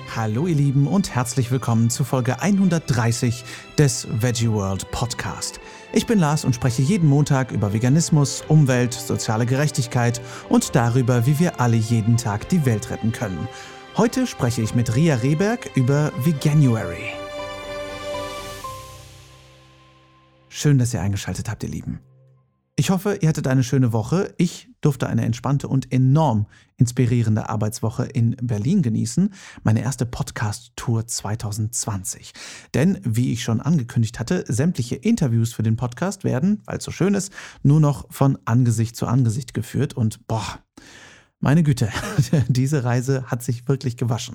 Hallo ihr Lieben und herzlich willkommen zu Folge 130 des Veggie World Podcast. Ich bin Lars und spreche jeden Montag über Veganismus, Umwelt, soziale Gerechtigkeit und darüber, wie wir alle jeden Tag die Welt retten können. Heute spreche ich mit Ria Rehberg über Veganuary. Schön, dass ihr eingeschaltet habt, ihr Lieben. Ich hoffe, ihr hattet eine schöne Woche. Ich durfte eine entspannte und enorm inspirierende Arbeitswoche in Berlin genießen. Meine erste Podcast-Tour 2020. Denn, wie ich schon angekündigt hatte, sämtliche Interviews für den Podcast werden, weil es so schön ist, nur noch von Angesicht zu Angesicht geführt. Und meine Güte, diese Reise hat sich wirklich gewaschen.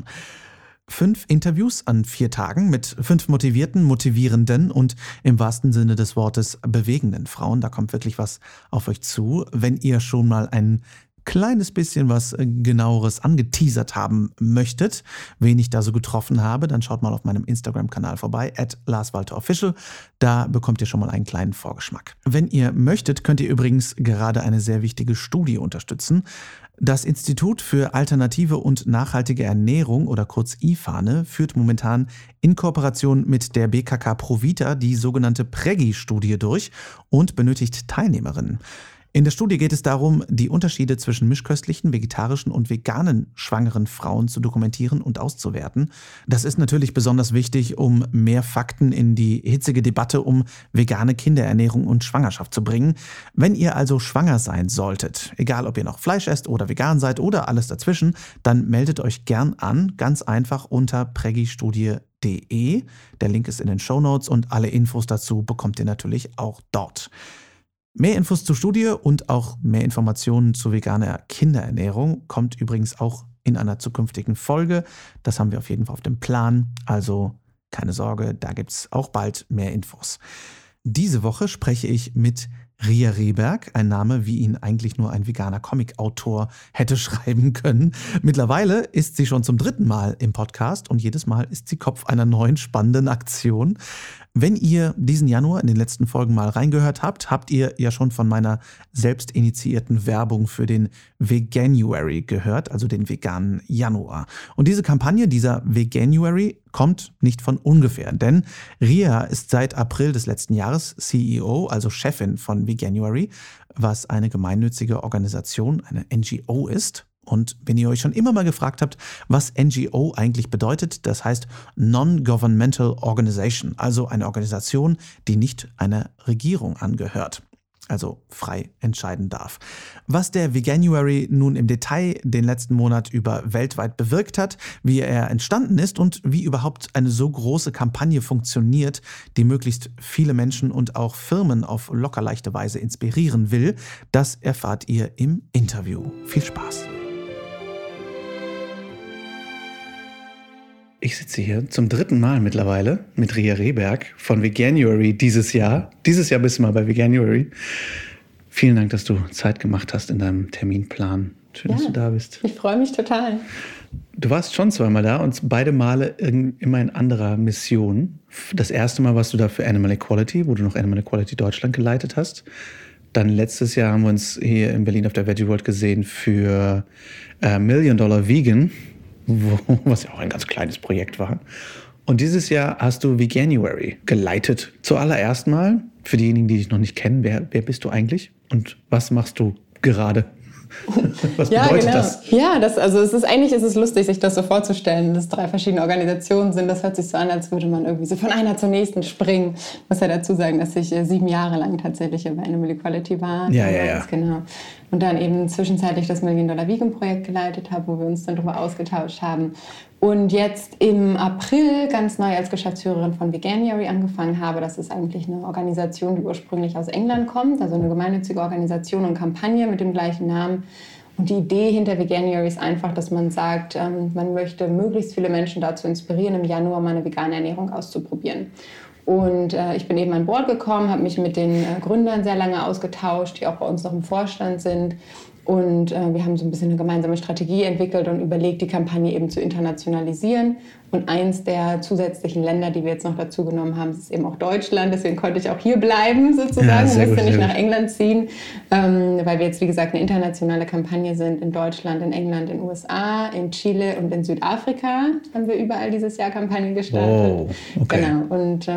5 Interviews an 4 Tagen mit 5 motivierten, motivierenden und im wahrsten Sinne des Wortes bewegenden Frauen. Da kommt wirklich was auf euch zu. Wenn ihr schon mal ein kleines bisschen was Genaueres angeteasert haben möchtet, wen ich da so getroffen habe, dann schaut mal auf meinem Instagram-Kanal vorbei, @LarsWalterOfficial. Da bekommt ihr schon mal einen kleinen Vorgeschmack. Wenn ihr möchtet, könnt ihr übrigens gerade eine sehr wichtige Studie unterstützen. Das Institut für alternative und nachhaltige Ernährung oder kurz IFANE führt momentan in Kooperation mit der BKK Provita die sogenannte PREGI-Studie durch und benötigt Teilnehmerinnen. In der Studie geht es darum, die Unterschiede zwischen mischköstlichen, vegetarischen und veganen schwangeren Frauen zu dokumentieren und auszuwerten. Das ist natürlich besonders wichtig, um mehr Fakten in die hitzige Debatte um vegane Kinderernährung und Schwangerschaft zu bringen. Wenn ihr also schwanger sein solltet, egal ob ihr noch Fleisch esst oder vegan seid oder alles dazwischen, dann meldet euch gern an, ganz einfach unter pregistudie.de. Der Link ist in den Shownotes und alle Infos dazu bekommt ihr natürlich auch dort. Mehr Infos zur Studie und auch mehr Informationen zu veganer Kinderernährung kommt übrigens auch in einer zukünftigen Folge. Das haben wir auf jeden Fall auf dem Plan. Also keine Sorge, da gibt es auch bald mehr Infos. Diese Woche spreche ich mit Ria Rehberg, ein Name, wie ihn eigentlich nur ein veganer Comic-Autor hätte schreiben können. Mittlerweile ist sie schon zum 3. Mal im Podcast und jedes Mal ist sie Kopf einer neuen spannenden Aktion. Wenn ihr diesen Januar in den letzten Folgen mal reingehört habt, habt ihr ja schon von meiner selbst initiierten Werbung für den Veganuary gehört, also den veganen Januar. Und diese Kampagne, dieser Veganuary, kommt nicht von ungefähr, denn Ria ist seit April des letzten Jahres CEO, also Chefin von Veganuary, was eine gemeinnützige Organisation, eine NGO ist. Und wenn ihr euch schon immer mal gefragt habt, was NGO eigentlich bedeutet, das heißt Non-Governmental Organization, also eine Organisation, die nicht einer Regierung angehört, also frei entscheiden darf. Was der Veganuary nun im Detail den letzten Monat über weltweit bewirkt hat, wie er entstanden ist und wie überhaupt eine so große Kampagne funktioniert, die möglichst viele Menschen und auch Firmen auf lockerleichte Weise inspirieren will, das erfahrt ihr im Interview. Viel Spaß! Ich sitze hier zum 3. Mal mittlerweile mit Ria Rehberg von Veganuary dieses Jahr. Dieses Jahr bist du mal bei Veganuary. Vielen Dank, dass du Zeit gemacht hast in deinem Terminplan. Schön, dass du da bist. Ich freue mich total. Du warst schon 2 Mal da und beide Male immer in anderer Mission. Das erste Mal warst du da für Animal Equality, wo du noch Animal Equality Deutschland geleitet hast. Dann letztes Jahr haben wir uns hier in Berlin auf der Veggie World gesehen für $1 Million Vegan, was ja auch ein ganz kleines Projekt war. Und dieses Jahr hast du Veganuary geleitet. Zuallererst mal, für diejenigen, die dich noch nicht kennen, wer bist du eigentlich und was machst du gerade? Was bedeutet das? Ja, es ist lustig, sich das so vorzustellen, dass 3 verschiedene Organisationen sind. Das hört sich so an, als würde man irgendwie so von einer zur nächsten springen. Ich muss ja dazu sagen, dass ich 7 Jahre lang tatsächlich bei Animal Equality war. Ja. Genau. Und dann eben zwischenzeitlich das $1 Million Vegan Projekt geleitet habe, wo wir uns dann darüber ausgetauscht haben. Und jetzt im April ganz neu als Geschäftsführerin von Veganuary angefangen habe. Das ist eigentlich eine Organisation, die ursprünglich aus England kommt, also eine gemeinnützige Organisation und Kampagne mit dem gleichen Namen. Und die Idee hinter Veganuary ist einfach, dass man sagt, man möchte möglichst viele Menschen dazu inspirieren, im Januar mal eine vegane Ernährung auszuprobieren. Und ich bin eben an Bord gekommen, habe mich mit den Gründern sehr lange ausgetauscht, die auch bei uns noch im Vorstand sind. Und wir haben so ein bisschen eine gemeinsame Strategie entwickelt und überlegt, die Kampagne eben zu internationalisieren. Und eins der zusätzlichen Länder, die wir jetzt noch dazu genommen haben, ist eben auch Deutschland. Deswegen konnte ich auch hier bleiben sozusagen und musste nicht nach England ziehen, weil wir jetzt, wie gesagt, eine internationale Kampagne sind in Deutschland, in England, in den USA, in Chile und in Südafrika haben wir überall dieses Jahr Kampagnen gestartet. Oh, okay. Genau. Und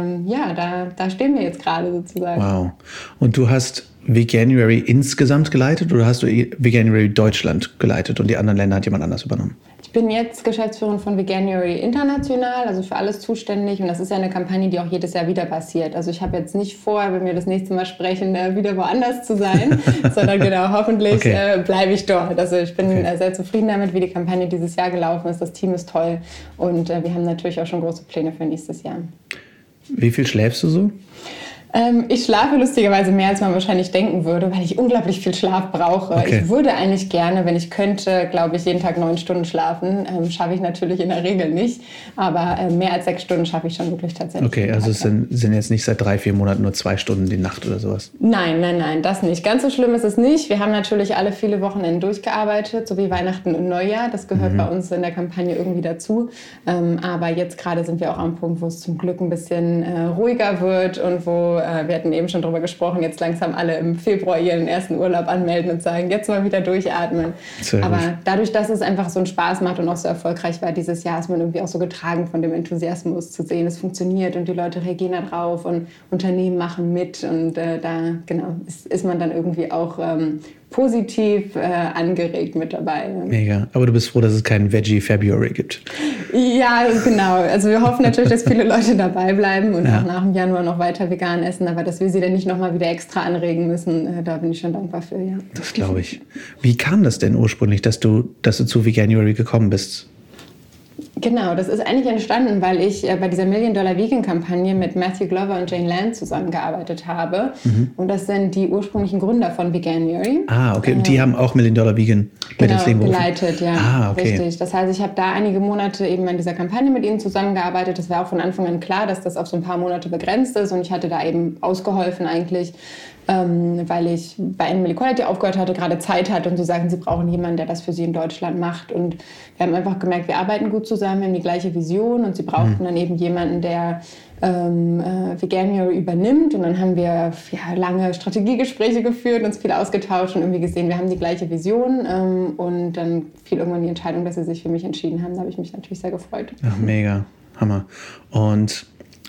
da stehen wir jetzt gerade sozusagen. Wow. Und du hast Veganuary insgesamt geleitet oder hast du Veganuary Deutschland geleitet und die anderen Länder hat jemand anders übernommen? Ich bin jetzt Geschäftsführerin von Veganuary International, also für alles zuständig. Und das ist ja eine Kampagne, die auch jedes Jahr wieder passiert. Also ich habe jetzt nicht vor, wenn wir das nächste Mal sprechen, wieder woanders zu sein, sondern genau, hoffentlich bleibe ich dort. Also ich bin sehr zufrieden damit, wie die Kampagne dieses Jahr gelaufen ist. Das Team ist toll und wir haben natürlich auch schon große Pläne für nächstes Jahr. Wie viel schläfst du so? Ich schlafe lustigerweise mehr, als man wahrscheinlich denken würde, weil ich unglaublich viel Schlaf brauche. Okay. Ich würde eigentlich gerne, wenn ich könnte, glaube ich, jeden Tag 9 Stunden schlafen. Schaffe ich natürlich in der Regel nicht, aber mehr als 6 Stunden schaffe ich schon wirklich tatsächlich. Okay, also es sind jetzt nicht seit 3-4 Monaten nur 2 Stunden die Nacht oder sowas? Nein, das nicht. Ganz so schlimm ist es nicht. Wir haben natürlich alle viele Wochenenden durchgearbeitet, so wie Weihnachten und Neujahr. Das gehört bei uns in der Kampagne irgendwie dazu. Aber jetzt gerade sind wir auch am Punkt, wo es zum Glück ein bisschen ruhiger wird und wo wir hatten eben schon drüber gesprochen, jetzt langsam alle im Februar ihren ersten Urlaub anmelden und sagen, jetzt mal wieder durchatmen. Aber dadurch, dass es einfach so einen Spaß macht und auch so erfolgreich war dieses Jahr, ist man irgendwie auch so getragen von dem Enthusiasmus zu sehen, es funktioniert und die Leute reagieren da drauf und Unternehmen machen mit und ist man dann irgendwie auch positiv angeregt mit dabei. Mega. Aber du bist froh, dass es keinen Veggie February gibt. Ja, genau. Also wir hoffen natürlich, dass viele Leute dabei bleiben und auch nach dem Januar noch weiter vegan essen. Aber dass wir sie dann nicht nochmal wieder extra anregen müssen, da bin ich schon dankbar für, ja. Das glaube ich. Wie kam das denn ursprünglich, dass du zu Veganuary gekommen bist? Genau, das ist eigentlich entstanden, weil ich bei dieser $1-Million-Vegan-Kampagne mit Matthew Glover und Jane Land zusammengearbeitet habe. Und das sind die ursprünglichen Gründer von Veganuary. Ah, okay. Und die haben auch $1-Million-Vegan mit ins Leben gerufen? Geleitet, ja. Ah, okay. Richtig. Das heißt, ich habe da einige Monate eben an dieser Kampagne mit ihnen zusammengearbeitet. Das war auch von Anfang an klar, dass das auf so ein paar Monate begrenzt ist. Und ich hatte da eben ausgeholfen eigentlich, weil ich bei Animal Equality aufgehört hatte, gerade Zeit hatte und sie sagen, sie brauchen jemanden, der das für sie in Deutschland macht. Und wir haben einfach gemerkt, wir arbeiten gut zusammen, wir haben die gleiche Vision und sie brauchten dann eben jemanden, der Veganuary übernimmt. Und dann haben wir lange Strategiegespräche geführt, uns viel ausgetauscht und irgendwie gesehen, wir haben die gleiche Vision. Und dann fiel irgendwann die Entscheidung, dass sie sich für mich entschieden haben. Da habe ich mich natürlich sehr gefreut. Ach, mega. Hammer. Und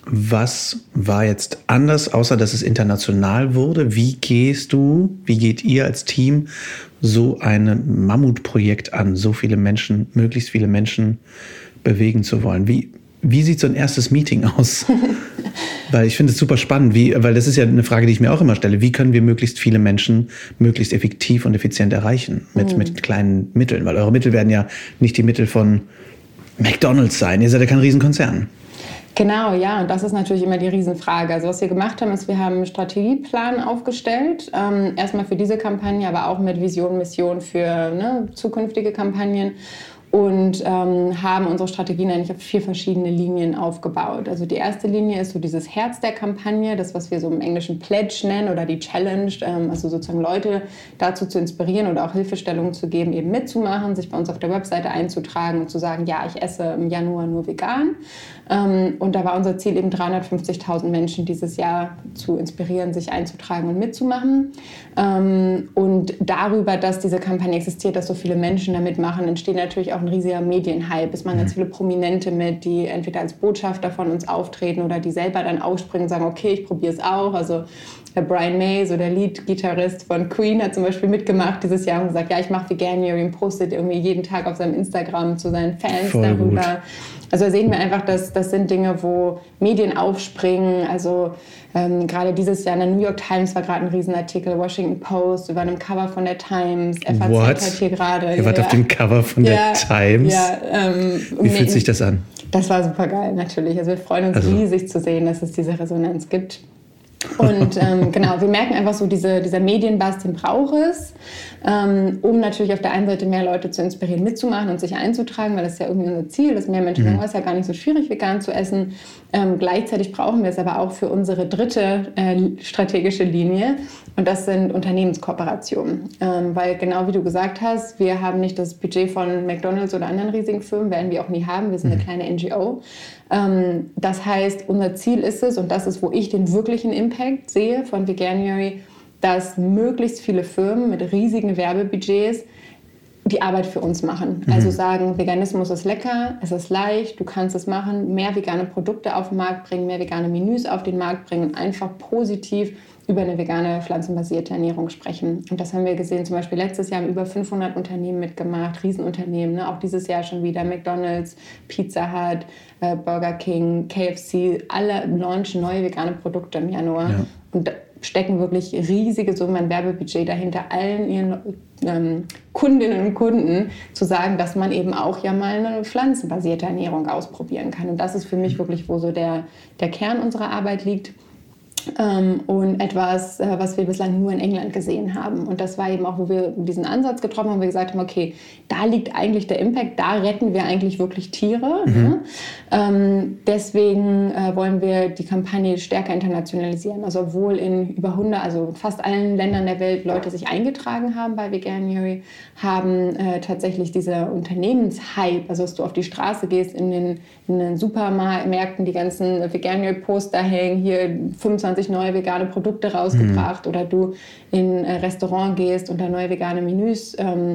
was war jetzt anders, außer dass es international wurde? Wie geht ihr als Team so ein Mammutprojekt an, so viele Menschen, möglichst viele Menschen bewegen zu wollen? Wie sieht so ein erstes Meeting aus? Weil ich finde es super spannend, weil das ist ja eine Frage, die ich mir auch immer stelle. Wie können wir möglichst viele Menschen möglichst effektiv und effizient erreichen mit kleinen Mitteln? Weil eure Mittel werden ja nicht die Mittel von McDonald's sein. Ihr seid ja kein Riesenkonzern. Genau, ja, und das ist natürlich immer die Riesenfrage. Also was wir gemacht haben, ist, wir haben einen Strategieplan aufgestellt, erstmal für diese Kampagne, aber auch mit Vision, Mission für zukünftige Kampagnen. Und haben unsere Strategien eigentlich auf 4 verschiedene Linien aufgebaut. Also die erste Linie ist so dieses Herz der Kampagne, das, was wir so im Englischen Pledge nennen oder die Challenge, also sozusagen Leute dazu zu inspirieren oder auch Hilfestellungen zu geben, eben mitzumachen, sich bei uns auf der Webseite einzutragen und zu sagen, ja, ich esse im Januar nur vegan. Und da war unser Ziel eben 350.000 Menschen dieses Jahr zu inspirieren, sich einzutragen und mitzumachen. Und darüber, dass diese Kampagne existiert, dass so viele Menschen da mitmachen, entsteht natürlich auch ein riesiger Medienhype. Es machen ganz viele Prominente mit, die entweder als Botschafter von uns auftreten oder die selber dann ausspringen und sagen, okay, ich probiere es auch. Also der Brian May, so der Lead-Gitarrist von Queen, hat zum Beispiel mitgemacht dieses Jahr und gesagt, ja, ich mache Veganuary und postet irgendwie jeden Tag auf seinem Instagram zu seinen Fans Voll darüber. Gut. Also da sehen wir einfach, dass das sind Dinge, wo Medien aufspringen. Also gerade dieses Jahr in der New York Times war gerade ein Riesenartikel, Washington Post, wir waren im Cover von der Times, FAZ hat hier gerade. Ihr wart auf dem Cover von der Times? Ja. Wie fühlt sich das an? Das war super geil, natürlich. Also wir freuen uns riesig zu sehen, dass es diese Resonanz gibt. Und genau, wir merken einfach so, dieser Medienbuzz, den braucht es, um natürlich auf der einen Seite mehr Leute zu inspirieren, mitzumachen und sich einzutragen, weil das ist ja irgendwie unser Ziel, dass mehr Menschen sagen, es ist ja gar nicht so schwierig, vegan zu essen. Gleichzeitig brauchen wir es aber auch für unsere dritte strategische Linie, und das sind Unternehmenskooperationen. Weil genau wie du gesagt hast, wir haben nicht das Budget von McDonald's oder anderen riesigen Firmen, werden wir auch nie haben, wir sind eine kleine NGO. Das heißt, unser Ziel ist es, und das ist, wo ich den wirklichen Impact sehe von Veganuary, dass möglichst viele Firmen mit riesigen Werbebudgets die Arbeit für uns machen. Also sagen, Veganismus ist lecker, es ist leicht, du kannst es machen, mehr vegane Produkte auf den Markt bringen, mehr vegane Menüs auf den Markt bringen und einfach positiv über eine vegane, pflanzenbasierte Ernährung sprechen. Und das haben wir gesehen, zum Beispiel letztes Jahr haben über 500 Unternehmen mitgemacht, Riesenunternehmen, ne? Auch dieses Jahr schon wieder McDonald's, Pizza Hut, Burger King, KFC, alle launchen neue vegane Produkte im Januar. Ja. Und stecken wirklich riesige Summen an Werbebudget dahinter, allen ihren Kundinnen und Kunden zu sagen, dass man eben auch ja mal eine pflanzenbasierte Ernährung ausprobieren kann. Und das ist für mich wirklich, wo so der Kern unserer Arbeit liegt. Und etwas, was wir bislang nur in England gesehen haben. Und das war eben auch, wo wir diesen Ansatz getroffen haben, wo wir gesagt haben, okay, da liegt eigentlich der Impact, da retten wir eigentlich wirklich Tiere. Ne? Deswegen wollen wir die Kampagne stärker internationalisieren. Also obwohl in über 100, also fast allen Ländern der Welt Leute sich eingetragen haben bei Veganuary, haben tatsächlich dieser Unternehmenshype, also dass du auf die Straße gehst, in den Supermärkten die ganzen Veganuary-Poster hängen, hier 25 neue vegane Produkte rausgebracht, oder du in ein Restaurant gehst und da neue vegane Menüs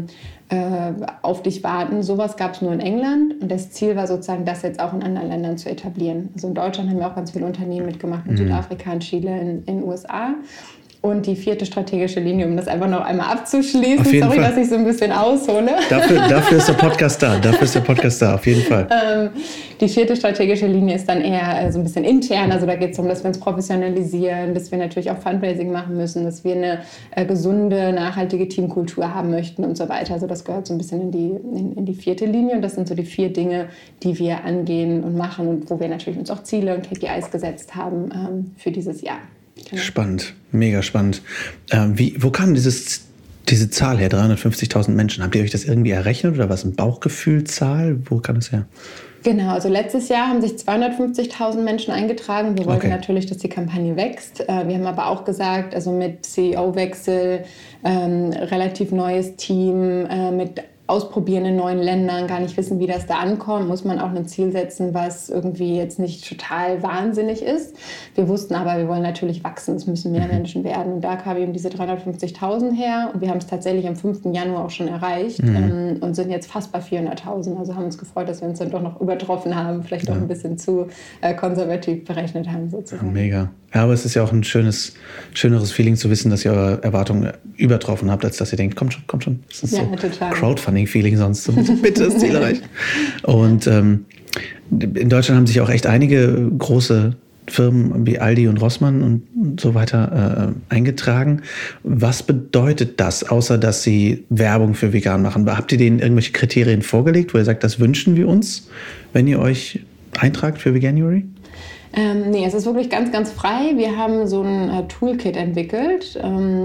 auf dich warten. Sowas gab es nur in England, und das Ziel war sozusagen, das jetzt auch in anderen Ländern zu etablieren. Also in Deutschland haben wir auch ganz viele Unternehmen mitgemacht, in Südafrika, in Chile, in den USA. Und die vierte strategische Linie, um das einfach noch einmal abzuschließen. Sorry, dass ich so ein bisschen aushole. Dafür ist der Podcast da. Auf jeden Fall. Die vierte strategische Linie ist dann eher so ein bisschen intern. Also da geht es darum, dass wir uns professionalisieren, dass wir natürlich auch Fundraising machen müssen, dass wir eine gesunde, nachhaltige Teamkultur haben möchten und so weiter. Also das gehört so ein bisschen in die vierte Linie. Und das sind so die 4 Dinge, die wir angehen und machen und wo wir natürlich uns auch Ziele und KPIs gesetzt haben für dieses Jahr. Genau. Spannend, mega spannend. Wo kam diese Zahl her, 350.000 Menschen? Habt ihr euch das irgendwie errechnet oder was, eine Bauchgefühlzahl? Wo kam das her? Genau, also letztes Jahr haben sich 250.000 Menschen eingetragen. Wir wollten natürlich, dass die Kampagne wächst. Wir haben aber auch gesagt, also mit CEO-Wechsel, relativ neues Team, mit Ausprobieren in neuen Ländern, gar nicht wissen, wie das da ankommt, muss man auch ein Ziel setzen, was irgendwie jetzt nicht total wahnsinnig ist. Wir wussten aber, wir wollen natürlich wachsen, es müssen mehr Menschen werden. Und da kam eben diese 350.000 her, und wir haben es tatsächlich am 5. Januar auch schon erreicht und sind jetzt fast bei 400.000. Also haben uns gefreut, dass wir uns dann doch noch übertroffen haben, vielleicht auch ein bisschen zu konservativ berechnet haben sozusagen. Ja, mega. Ja, aber es ist ja auch ein schöneres Feeling zu wissen, dass ihr eure Erwartungen übertroffen habt, als dass ihr denkt, kommt schon. Das ist so total. Crowdfunding-Feeling sonst. So, bitte das Ziel erreicht. Und in Deutschland haben sich auch echt einige große Firmen wie Aldi und Rossmann und so weiter eingetragen. Was bedeutet das, außer dass sie Werbung für vegan machen? Habt ihr denen irgendwelche Kriterien vorgelegt, wo ihr sagt, das wünschen wir uns, wenn ihr euch eintragt für Veganuary? Nee, es ist wirklich ganz, ganz frei. Wir haben so ein Toolkit entwickelt,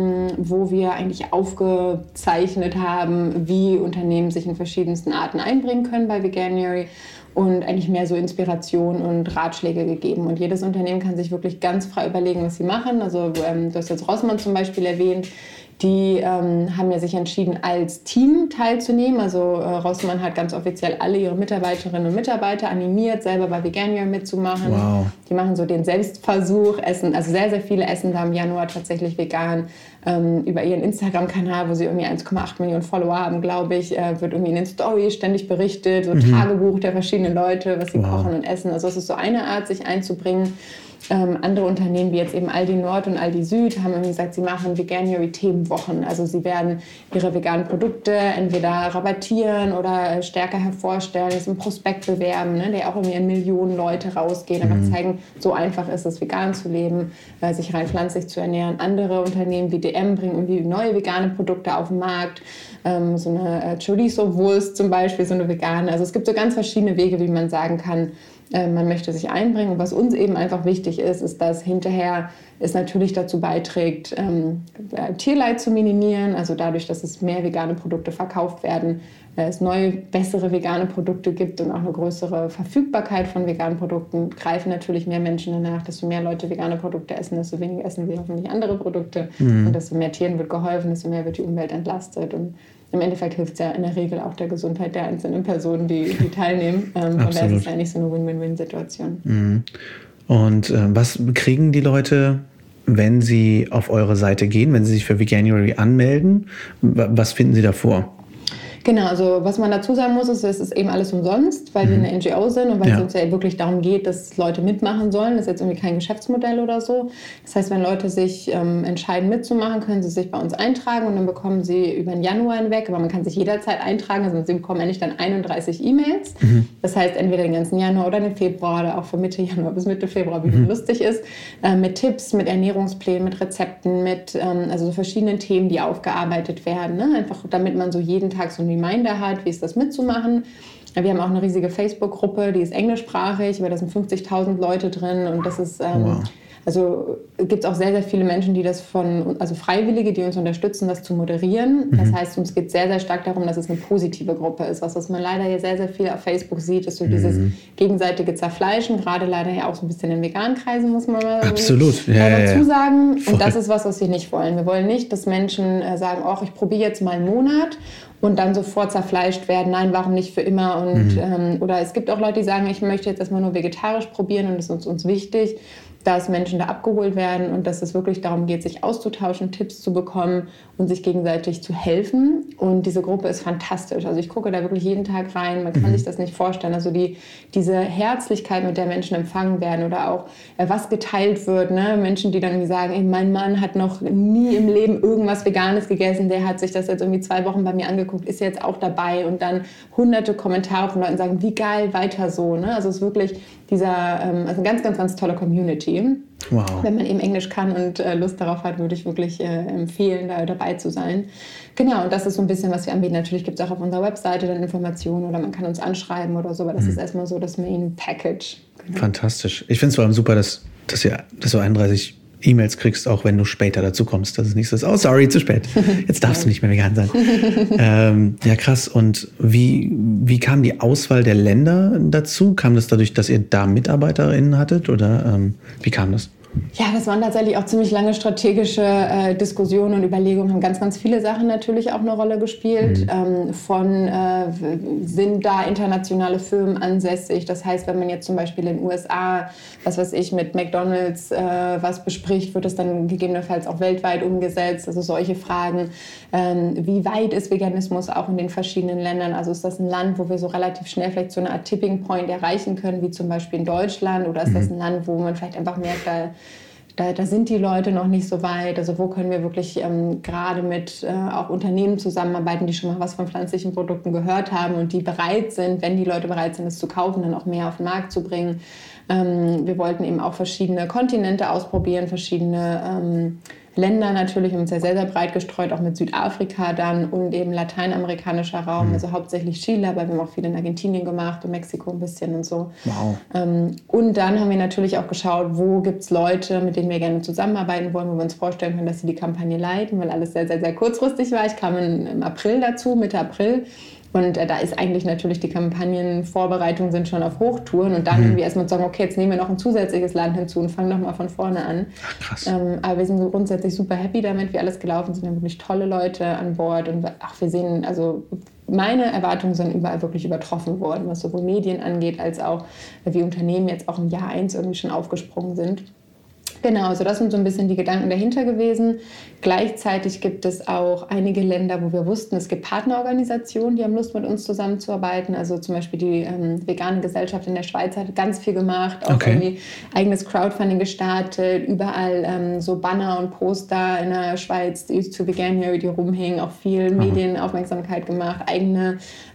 wo wir eigentlich aufgezeichnet haben, wie Unternehmen sich in verschiedensten Arten einbringen können bei Veganuary, und eigentlich mehr so Inspiration und Ratschläge gegeben. Und jedes Unternehmen kann sich wirklich ganz frei überlegen, was sie machen. Also du hast jetzt Rossmann zum Beispiel erwähnt. Die haben ja sich entschieden, als Team teilzunehmen. Also Rossmann hat ganz offiziell alle ihre Mitarbeiterinnen und Mitarbeiter animiert, selber bei Veganuary mitzumachen. Wow. Die machen so den Selbstversuch, essen, also sehr, sehr viele essen da im Januar tatsächlich vegan. Über ihren Instagram-Kanal, wo sie irgendwie 1,8 Millionen Follower haben, glaube ich, wird irgendwie in den Stories ständig berichtet, so Tagebuch der verschiedenen Leute, was sie kochen und essen. Also es ist so eine Art, sich einzubringen. Andere Unternehmen wie jetzt eben Aldi Nord und Aldi Süd haben irgendwie gesagt, sie machen Veganuary-Themenwochen. Also sie werden ihre veganen Produkte entweder rabattieren oder stärker hervorstellen, jetzt einen Prospekt bewerben, ne, der auch irgendwie an Millionen Leute rausgeht, aber zeigen, so einfach ist es, vegan zu leben, sich rein pflanzlich zu ernähren. Andere Unternehmen wie DM bringen irgendwie neue vegane Produkte auf den Markt, so eine Chorizo-Wurst zum Beispiel, so eine vegane. Also es gibt so ganz verschiedene Wege, wie man sagen kann, man möchte sich einbringen. Und was uns eben einfach wichtig ist, ist, dass hinterher es natürlich dazu beiträgt, Tierleid zu minimieren. Also dadurch, dass es mehr vegane Produkte verkauft werden, es neue, bessere vegane Produkte gibt und auch eine größere Verfügbarkeit von veganen Produkten, greifen natürlich mehr Menschen danach. Desto mehr Leute vegane Produkte essen, desto weniger essen wir hoffentlich andere Produkte. Und desto mehr Tieren wird geholfen, desto mehr wird die Umwelt entlastet. Und im Endeffekt hilft es ja in der Regel auch der Gesundheit der einzelnen Personen, die teilnehmen. Von daher ist es eigentlich so eine Win-Win-Win-Situation. Und was kriegen die Leute, wenn sie auf eure Seite gehen, wenn sie sich für Veganuary anmelden? Was finden sie da vor? Genau, also was man dazu sagen muss, ist, es ist eben alles umsonst, weil wir eine NGO sind und weil es uns ja wirklich darum geht, dass Leute mitmachen sollen. Das ist jetzt irgendwie kein Geschäftsmodell oder so. Das heißt, wenn Leute sich entscheiden mitzumachen, können sie sich bei uns eintragen und dann bekommen sie über den Januar hinweg, aber man kann sich jederzeit eintragen, also sie bekommen eigentlich dann 31 E-Mails. Das heißt, entweder den ganzen Januar oder den Februar oder auch von Mitte Januar bis Mitte Februar, wie lustig ist, mit Tipps, mit Ernährungsplänen, mit Rezepten, mit also so verschiedenen Themen, die aufgearbeitet werden. Ne? Einfach damit man so jeden Tag so ein Reminder hat, wie ist das mitzumachen. Wir haben auch eine riesige Facebook-Gruppe, die ist englischsprachig, aber da sind 50.000 Leute drin und das ist also gibt es auch sehr, sehr viele Menschen, die das also Freiwillige, die uns unterstützen, das zu moderieren. Das heißt, uns geht sehr, sehr stark darum, dass es eine positive Gruppe ist. Was man leider hier sehr, sehr viel auf Facebook sieht, ist so dieses gegenseitige Zerfleischen, gerade leider ja auch so ein bisschen in veganen Kreisen, muss man mal dazu sagen. Und das ist was wir nicht wollen. Wir wollen nicht, dass Menschen sagen, oh, ich probiere jetzt mal einen Monat und dann sofort zerfleischt werden. Nein, warum nicht für immer? Und, oder es gibt auch Leute, die sagen, ich möchte jetzt erstmal nur vegetarisch probieren und das ist uns wichtig, dass Menschen da abgeholt werden und dass es wirklich darum geht, sich auszutauschen, Tipps zu bekommen und sich gegenseitig zu helfen. Und diese Gruppe ist fantastisch. Also ich gucke da wirklich jeden Tag rein. Man kann sich das nicht vorstellen. Also diese Herzlichkeit, mit der Menschen empfangen werden oder auch was geteilt wird. Ne? Menschen, die dann irgendwie sagen, ey, mein Mann hat noch nie im Leben irgendwas Veganes gegessen. Der hat sich das jetzt irgendwie 2 Wochen bei mir angeguckt, ist jetzt auch dabei. Und dann hunderte Kommentare von Leuten sagen, wie geil, weiter so. Ne? Also es ist wirklich also eine ganz, ganz, ganz tolle Community. Wow. Wenn man eben Englisch kann und Lust darauf hat, würde ich wirklich empfehlen, da dabei zu sein. Genau, und das ist so ein bisschen, was wir anbieten. Natürlich gibt es auch auf unserer Webseite dann Informationen oder man kann uns anschreiben oder so, aber das ist erstmal so das Main Package. Genau. Fantastisch. Ich finde es vor allem super, dass du 31 E-Mails kriegst, auch wenn du später dazu kommst. Das ist nicht so, oh sorry, zu spät. Jetzt darfst du nicht mehr vegan sein. Ja, krass. Und wie kam die Auswahl der Länder dazu? Kam das dadurch, dass ihr da MitarbeiterInnen hattet oder wie kam das? Ja, das waren tatsächlich auch ziemlich lange strategische Diskussionen und Überlegungen, haben ganz, ganz viele Sachen natürlich auch eine Rolle gespielt. Sind da internationale Firmen ansässig? Das heißt, wenn man jetzt zum Beispiel in den USA, was weiß ich, mit McDonald's was bespricht, wird es dann gegebenenfalls auch weltweit umgesetzt? Also solche Fragen. Wie weit ist Veganismus auch in den verschiedenen Ländern? Also ist das ein Land, wo wir so relativ schnell vielleicht so eine Art Tipping Point erreichen können, wie zum Beispiel in Deutschland? Oder ist das ein Land, wo man vielleicht einfach merkt, da sind die Leute noch nicht so weit. Also wo können wir wirklich gerade mit auch Unternehmen zusammenarbeiten, die schon mal was von pflanzlichen Produkten gehört haben und die bereit sind, wenn die Leute bereit sind, es zu kaufen, dann auch mehr auf den Markt zu bringen. Wir wollten eben auch verschiedene Kontinente ausprobieren, verschiedene Länder natürlich, uns ja sehr, sehr breit gestreut, auch mit Südafrika dann und eben lateinamerikanischer Raum, also hauptsächlich Chile, aber wir haben auch viel in Argentinien gemacht und Mexiko ein bisschen und so. Wow. Und dann haben wir natürlich auch geschaut, wo gibt es Leute, mit denen wir gerne zusammenarbeiten wollen, wo wir uns vorstellen können, dass sie die Kampagne leiten, weil alles sehr, sehr, sehr kurzfristig war. Ich kam im April dazu, Mitte April. Und da ist eigentlich natürlich die Kampagnenvorbereitungen sind schon auf Hochtouren und dann irgendwie erstmal zu sagen, okay, jetzt nehmen wir noch ein zusätzliches Land hinzu und fangen nochmal von vorne an. Ach, krass. Aber wir sind so grundsätzlich super happy damit, wie alles gelaufen ist. Wir haben wirklich tolle Leute an Bord und wir sehen, also meine Erwartungen sind überall wirklich übertroffen worden, was sowohl Medien angeht, als auch wie Unternehmen jetzt auch im Jahr 1 irgendwie schon aufgesprungen sind. Genau, also das sind so ein bisschen die Gedanken dahinter gewesen. Gleichzeitig gibt es auch einige Länder, wo wir wussten, es gibt Partnerorganisationen, die haben Lust, mit uns zusammenzuarbeiten. Also zum Beispiel die vegane Gesellschaft in der Schweiz hat ganz viel gemacht, auch irgendwie eigenes Crowdfunding gestartet, überall so Banner und Poster in der Schweiz, die zu Veganuary, die rumhängen, auch viel Medienaufmerksamkeit gemacht, eigene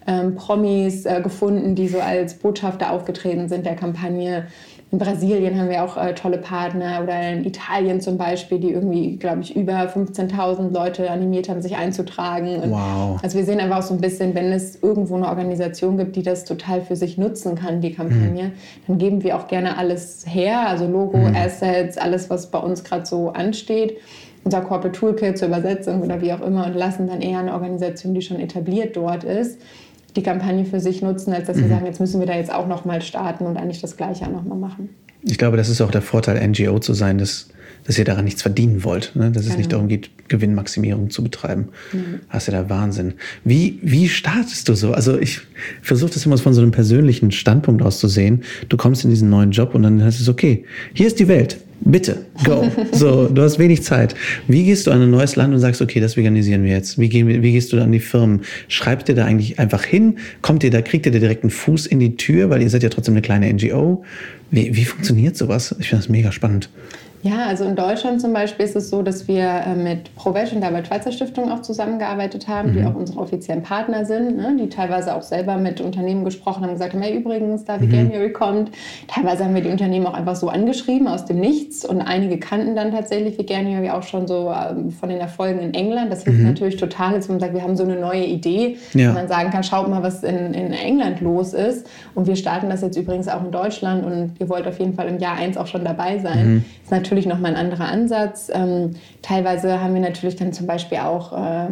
Promis gefunden, die so als Botschafter aufgetreten sind der Kampagne. In Brasilien haben wir auch tolle Partner oder in Italien zum Beispiel, die irgendwie, glaube ich, über 15.000 Leute animiert haben, sich einzutragen. Und wow. Also wir sehen einfach auch so ein bisschen, wenn es irgendwo eine Organisation gibt, die das total für sich nutzen kann, die Kampagne, dann geben wir auch gerne alles her, also Logo, Assets, alles, was bei uns gerade so ansteht. Unser Corporate Toolkit zur Übersetzung oder wie auch immer und lassen dann eher eine Organisation, die schon etabliert dort ist, die Kampagne für sich nutzen, als dass wir sagen, jetzt müssen wir da jetzt auch nochmal starten und eigentlich das Gleiche auch nochmal machen. Ich glaube, das ist auch der Vorteil, NGO zu sein, dass ihr daran nichts verdienen wollt. Ne? Dass es nicht darum geht, Gewinnmaximierung zu betreiben. Das ist ja der Wahnsinn. Wie startest du so? Also ich versuche das immer von so einem persönlichen Standpunkt aus zu sehen. Du kommst in diesen neuen Job und dann heißt es, okay, hier ist die Welt. Bitte, go. So, du hast wenig Zeit. Wie gehst du an ein neues Land und sagst, okay, das veganisieren wir jetzt? Wie gehst du an die Firmen? Schreibt ihr da eigentlich einfach hin? Kriegt ihr da direkt einen Fuß in die Tür? Weil ihr seid ja trotzdem eine kleine NGO. Wie funktioniert sowas? Ich finde das mega spannend. Ja, also in Deutschland zum Beispiel ist es so, dass wir mit ProVeg und der Albert-Schweitzer-Stiftung auch zusammengearbeitet haben, die auch unsere offiziellen Partner sind, ne, die teilweise auch selber mit Unternehmen gesprochen haben und gesagt haben, hey, übrigens, da Veganuary kommt. Teilweise haben wir die Unternehmen auch einfach so angeschrieben aus dem Nichts und einige kannten dann tatsächlich Veganuary auch schon so von den Erfolgen in England. Das hilft natürlich total, dass man sagt, wir haben so eine neue Idee, wo man sagen kann, schaut mal, was in England los ist. Und wir starten das jetzt übrigens auch in Deutschland und ihr wollt auf jeden Fall im Jahr 1 auch schon dabei sein. Ist natürlich nochmal ein anderer Ansatz. Teilweise haben wir natürlich dann zum Beispiel auch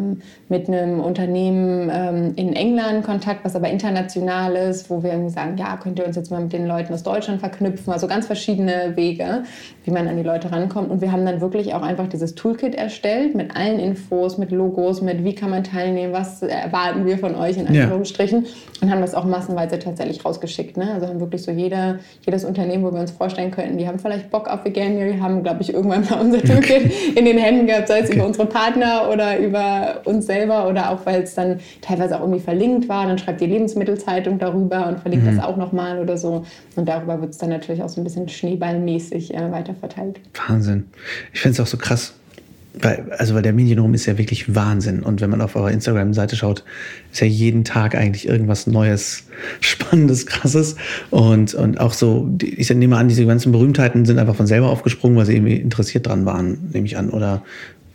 mit einem Unternehmen in England Kontakt, was aber international ist, wo wir irgendwie sagen, ja, könnt ihr uns jetzt mal mit den Leuten aus Deutschland verknüpfen. Also ganz verschiedene Wege, wie man an die Leute rankommt. Und wir haben dann wirklich auch einfach dieses Toolkit erstellt mit allen Infos, mit Logos, mit wie kann man teilnehmen, was erwarten wir von euch in Anführungsstrichen und haben das auch massenweise tatsächlich rausgeschickt. Ne? Also haben wirklich so jedes Unternehmen, wo wir uns vorstellen könnten, die haben vielleicht Bock auf Veganuary, haben, glaube ich, irgendwann mal unser Toolkit in den Händen gehabt, sei es über unsere Partner oder über uns selber oder auch, weil es dann teilweise auch irgendwie verlinkt war. Dann schreibt die Lebensmittelzeitung darüber und verlinkt das auch nochmal oder so. Und darüber wird es dann natürlich auch so ein bisschen schneeballmäßig weiterverteilt. Wahnsinn. Ich finde es auch so krass. Weil der Medienruhm ist ja wirklich Wahnsinn. Und wenn man auf eurer Instagram-Seite schaut, ist ja jeden Tag eigentlich irgendwas Neues, Spannendes, Krasses. Und auch so, ich nehme an, diese ganzen Berühmtheiten sind einfach von selber aufgesprungen, weil sie irgendwie interessiert dran waren, nehme ich an. Oder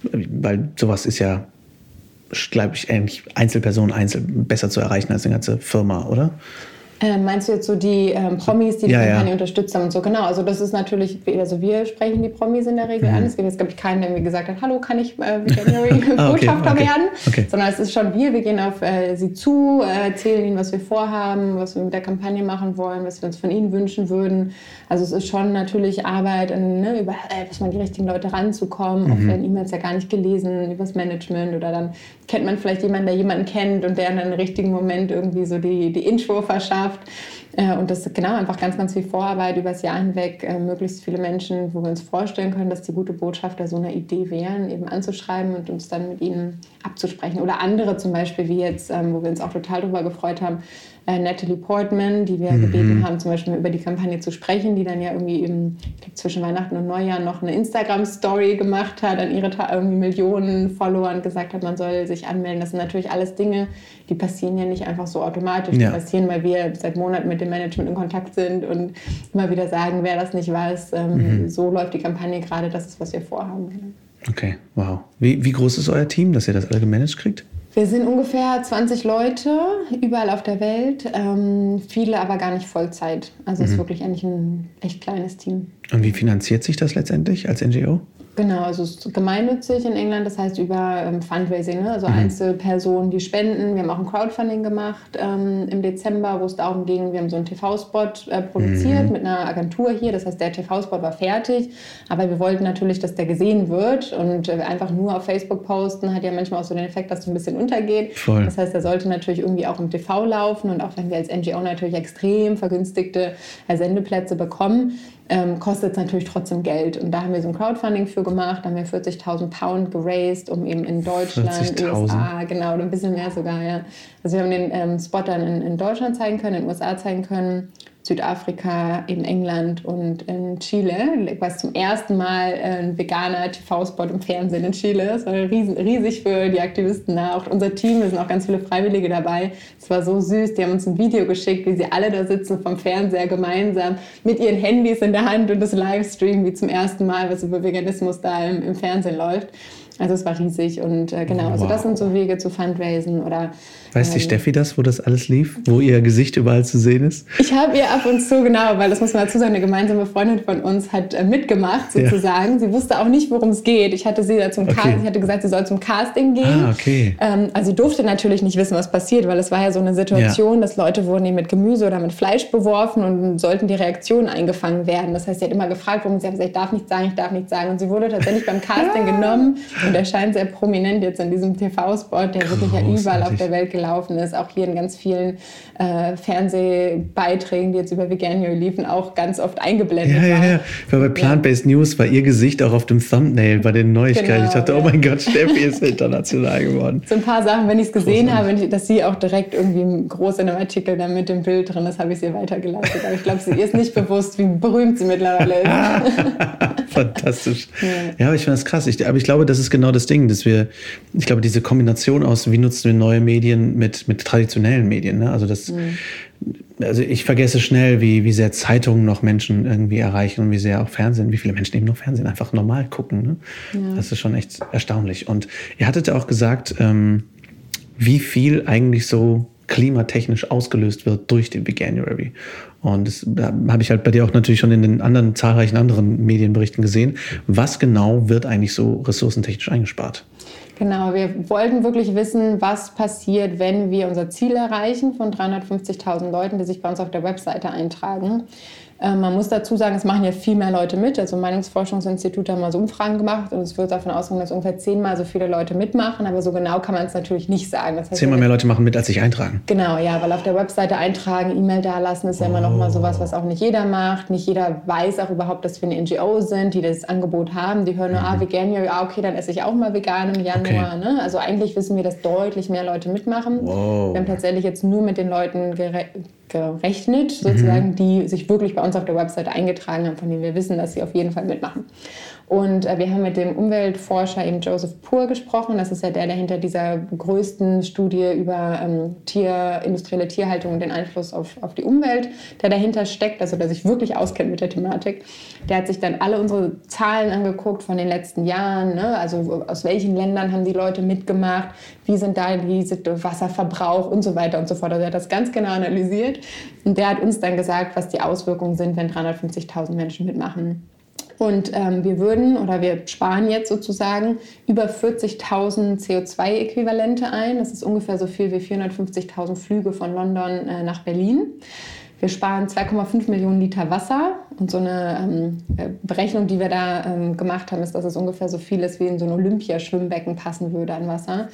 weil sowas ist ja, glaube ich, eigentlich Einzelpersonen besser zu erreichen als eine ganze Firma, oder? Meinst du jetzt so die Promis, die Kampagne unterstützt haben und so? Genau, also das ist natürlich, also wir sprechen die Promis in der Regel an. Es gibt jetzt, glaube ich, keinen, der mir gesagt hat, hallo, kann ich Veganuary-Botschafter werden? Sondern es ist schon wir gehen auf sie zu, erzählen ihnen, was wir vorhaben, was wir mit der Kampagne machen wollen, was wir uns von ihnen wünschen würden. Also es ist schon natürlich Arbeit, über man die richtigen Leute ranzukommen. Oft werden E-Mails ja gar nicht gelesen, übers Management oder dann kennt man vielleicht jemanden, der jemanden kennt und der in einem richtigen Moment irgendwie so die Intro verschafft. Und das ist genau einfach ganz, ganz viel Vorarbeit übers Jahr hinweg, möglichst viele Menschen, wo wir uns vorstellen können, dass die gute Botschafter so eine Idee wären, eben anzuschreiben und uns dann mit ihnen abzusprechen. Oder andere zum Beispiel, wie jetzt, wo wir uns auch total darüber gefreut haben, Natalie Portman, die wir gebeten haben, zum Beispiel über die Kampagne zu sprechen, die dann ja irgendwie eben, ich glaube, zwischen Weihnachten und Neujahr noch eine Instagram-Story gemacht hat, an ihre irgendwie Millionen Follower und gesagt hat, man soll sich anmelden. Das sind natürlich alles Dinge, die passieren ja nicht einfach so automatisch. Die passieren, weil wir seit Monaten mit dem Management in Kontakt sind und immer wieder sagen, wer das nicht weiß, so läuft die Kampagne gerade, das ist, was wir vorhaben. Okay, wow. Wie groß ist euer Team, dass ihr das alle gemanagt kriegt? Wir sind ungefähr 20 Leute, überall auf der Welt, viele aber gar nicht Vollzeit. Also es ist wirklich eigentlich ein echt kleines Team. Und wie finanziert sich das letztendlich als NGO? Genau, also es ist gemeinnützig in England, das heißt über Fundraising, ne? Also Einzelpersonen, die spenden. Wir haben auch ein Crowdfunding gemacht im Dezember, wo es darum ging, wir haben so einen TV-Spot produziert mit einer Agentur hier. Das heißt, der TV-Spot war fertig, aber wir wollten natürlich, dass der gesehen wird und einfach nur auf Facebook posten hat ja manchmal auch so den Effekt, dass es ein bisschen untergeht. Voll. Das heißt, der sollte natürlich irgendwie auch im TV laufen und auch wenn wir als NGO natürlich extrem vergünstigte Sendeplätze bekommen, kostet es natürlich trotzdem Geld. Und da haben wir so ein Crowdfunding für gemacht, da haben wir 40.000 Pound geraced, um eben in Deutschland, USA, genau, oder ein bisschen mehr sogar, ja. Also wir haben den Spot dann in Deutschland zeigen können, in den USA zeigen können, Südafrika, in England und in Chile, was zum ersten Mal ein veganer TV-Spot im Fernsehen in Chile. Das war riesig für die Aktivisten da. Auch unser Team, da sind auch ganz viele Freiwillige dabei. Es war so süß, die haben uns ein Video geschickt, wie sie alle da sitzen vom Fernseher gemeinsam mit ihren Handys in der Hand und das Livestream wie zum ersten Mal, was über Veganismus da im Fernsehen läuft. Also es war riesig und genau, wow. Also das sind so Wege zu Fundraisen oder... Weiß die Steffi das, wo das alles lief? Wo ihr Gesicht überall zu sehen ist? Ich habe ihr ab und zu, genau, weil das muss man dazu sagen, eine gemeinsame Freundin von uns hat mitgemacht sozusagen. Ja. Sie wusste auch nicht, worum es geht. Ich hatte sie da zum Casting, ich hatte gesagt, sie soll zum Casting gehen. Ah, okay. Also sie durfte natürlich nicht wissen, was passiert, weil es war ja so eine Situation, dass Leute wurden mit Gemüse oder mit Fleisch beworfen und sollten die Reaktionen eingefangen werden. Das heißt, sie hat immer gefragt, warum sie hat gesagt, ich darf nicht sagen. Und sie wurde tatsächlich beim Casting genommen und erscheint sehr prominent jetzt in diesem TV-Spot, der wirklich ja überall auf der Welt gelaufen ist. Auch hier in ganz vielen Fernsehbeiträgen, die jetzt über Veganuary liefen, auch ganz oft eingeblendet waren. Ja. Bei Plant-Based News war ihr Gesicht auch auf dem Thumbnail bei den Neuigkeiten. Genau, ich dachte, oh mein Gott, Steffi ist international geworden. So ein paar Sachen, wenn ich es gesehen habe, dass sie auch direkt irgendwie groß in einem Artikel dann mit dem Bild drin ist, habe ich sie weitergeleitet. Aber ich glaube, sie ist nicht bewusst, wie berühmt sie mittlerweile ist. Fantastisch. Ja, aber ich finde das krass. Aber ich glaube, das ist genau das Ding, dass ich glaube, diese Kombination aus, wie nutzen wir neue Medien mit traditionellen Medien, ne? Also ich vergesse schnell, wie sehr Zeitungen noch Menschen irgendwie erreichen und wie sehr auch Fernsehen, wie viele Menschen eben noch Fernsehen einfach normal gucken, ne? Ja. Das ist schon echt erstaunlich. Und ihr hattet ja auch gesagt, wie viel eigentlich so klimatechnisch ausgelöst wird durch den Veganuary. Und das habe ich halt bei dir auch natürlich schon in den zahlreichen anderen Medienberichten gesehen. Was genau wird eigentlich so ressourcentechnisch eingespart? Genau, wir wollten wirklich wissen, was passiert, wenn wir unser Ziel erreichen von 350.000 Leuten, die sich bei uns auf der Webseite eintragen. Man muss dazu sagen, es machen ja viel mehr Leute mit. Also Meinungsforschungsinstitute haben mal so Umfragen gemacht und es wird davon ausgehen, dass ungefähr 10-mal so viele Leute mitmachen. Aber so genau kann man es natürlich nicht sagen. Das heißt, 10-mal mehr Leute machen mit, als sich eintragen? Genau, ja, weil auf der Webseite eintragen, E-Mail dalassen ist ja immer noch mal sowas, was auch nicht jeder macht. Nicht jeder weiß auch überhaupt, dass wir eine NGO sind, die das Angebot haben. Die hören nur, Veganuary, okay, dann esse ich auch mal vegan im Januar. Okay. Ne? Also eigentlich wissen wir, dass deutlich mehr Leute mitmachen. Wow. Wir haben tatsächlich jetzt nur mit den Leuten gerechnet, sozusagen, die sich wirklich bei uns auf der Webseite eingetragen haben, von denen wir wissen, dass sie auf jeden Fall mitmachen. Und wir haben mit dem Umweltforscher eben Joseph Poore gesprochen. Das ist ja der hinter dieser größten Studie über industrielle Tierhaltung und den Einfluss auf die Umwelt, der dahinter steckt, also der sich wirklich auskennt mit der Thematik. Der hat sich dann alle unsere Zahlen angeguckt von den letzten Jahren, ne? Also aus welchen Ländern haben die Leute mitgemacht, wie sind da der Wasserverbrauch und so weiter und so fort. Also er hat das ganz genau analysiert und der hat uns dann gesagt, was die Auswirkungen sind, wenn 350.000 Menschen mitmachen. Und wir sparen jetzt sozusagen über 40.000 CO2-Äquivalente ein. Das ist ungefähr so viel wie 450.000 Flüge von London nach Berlin. Wir sparen 2,5 Millionen Liter Wasser. Und so eine Berechnung, die wir da gemacht haben, ist, dass es ungefähr so viel ist, wie in so ein Olympiaschwimmbecken passen würde an Wasser.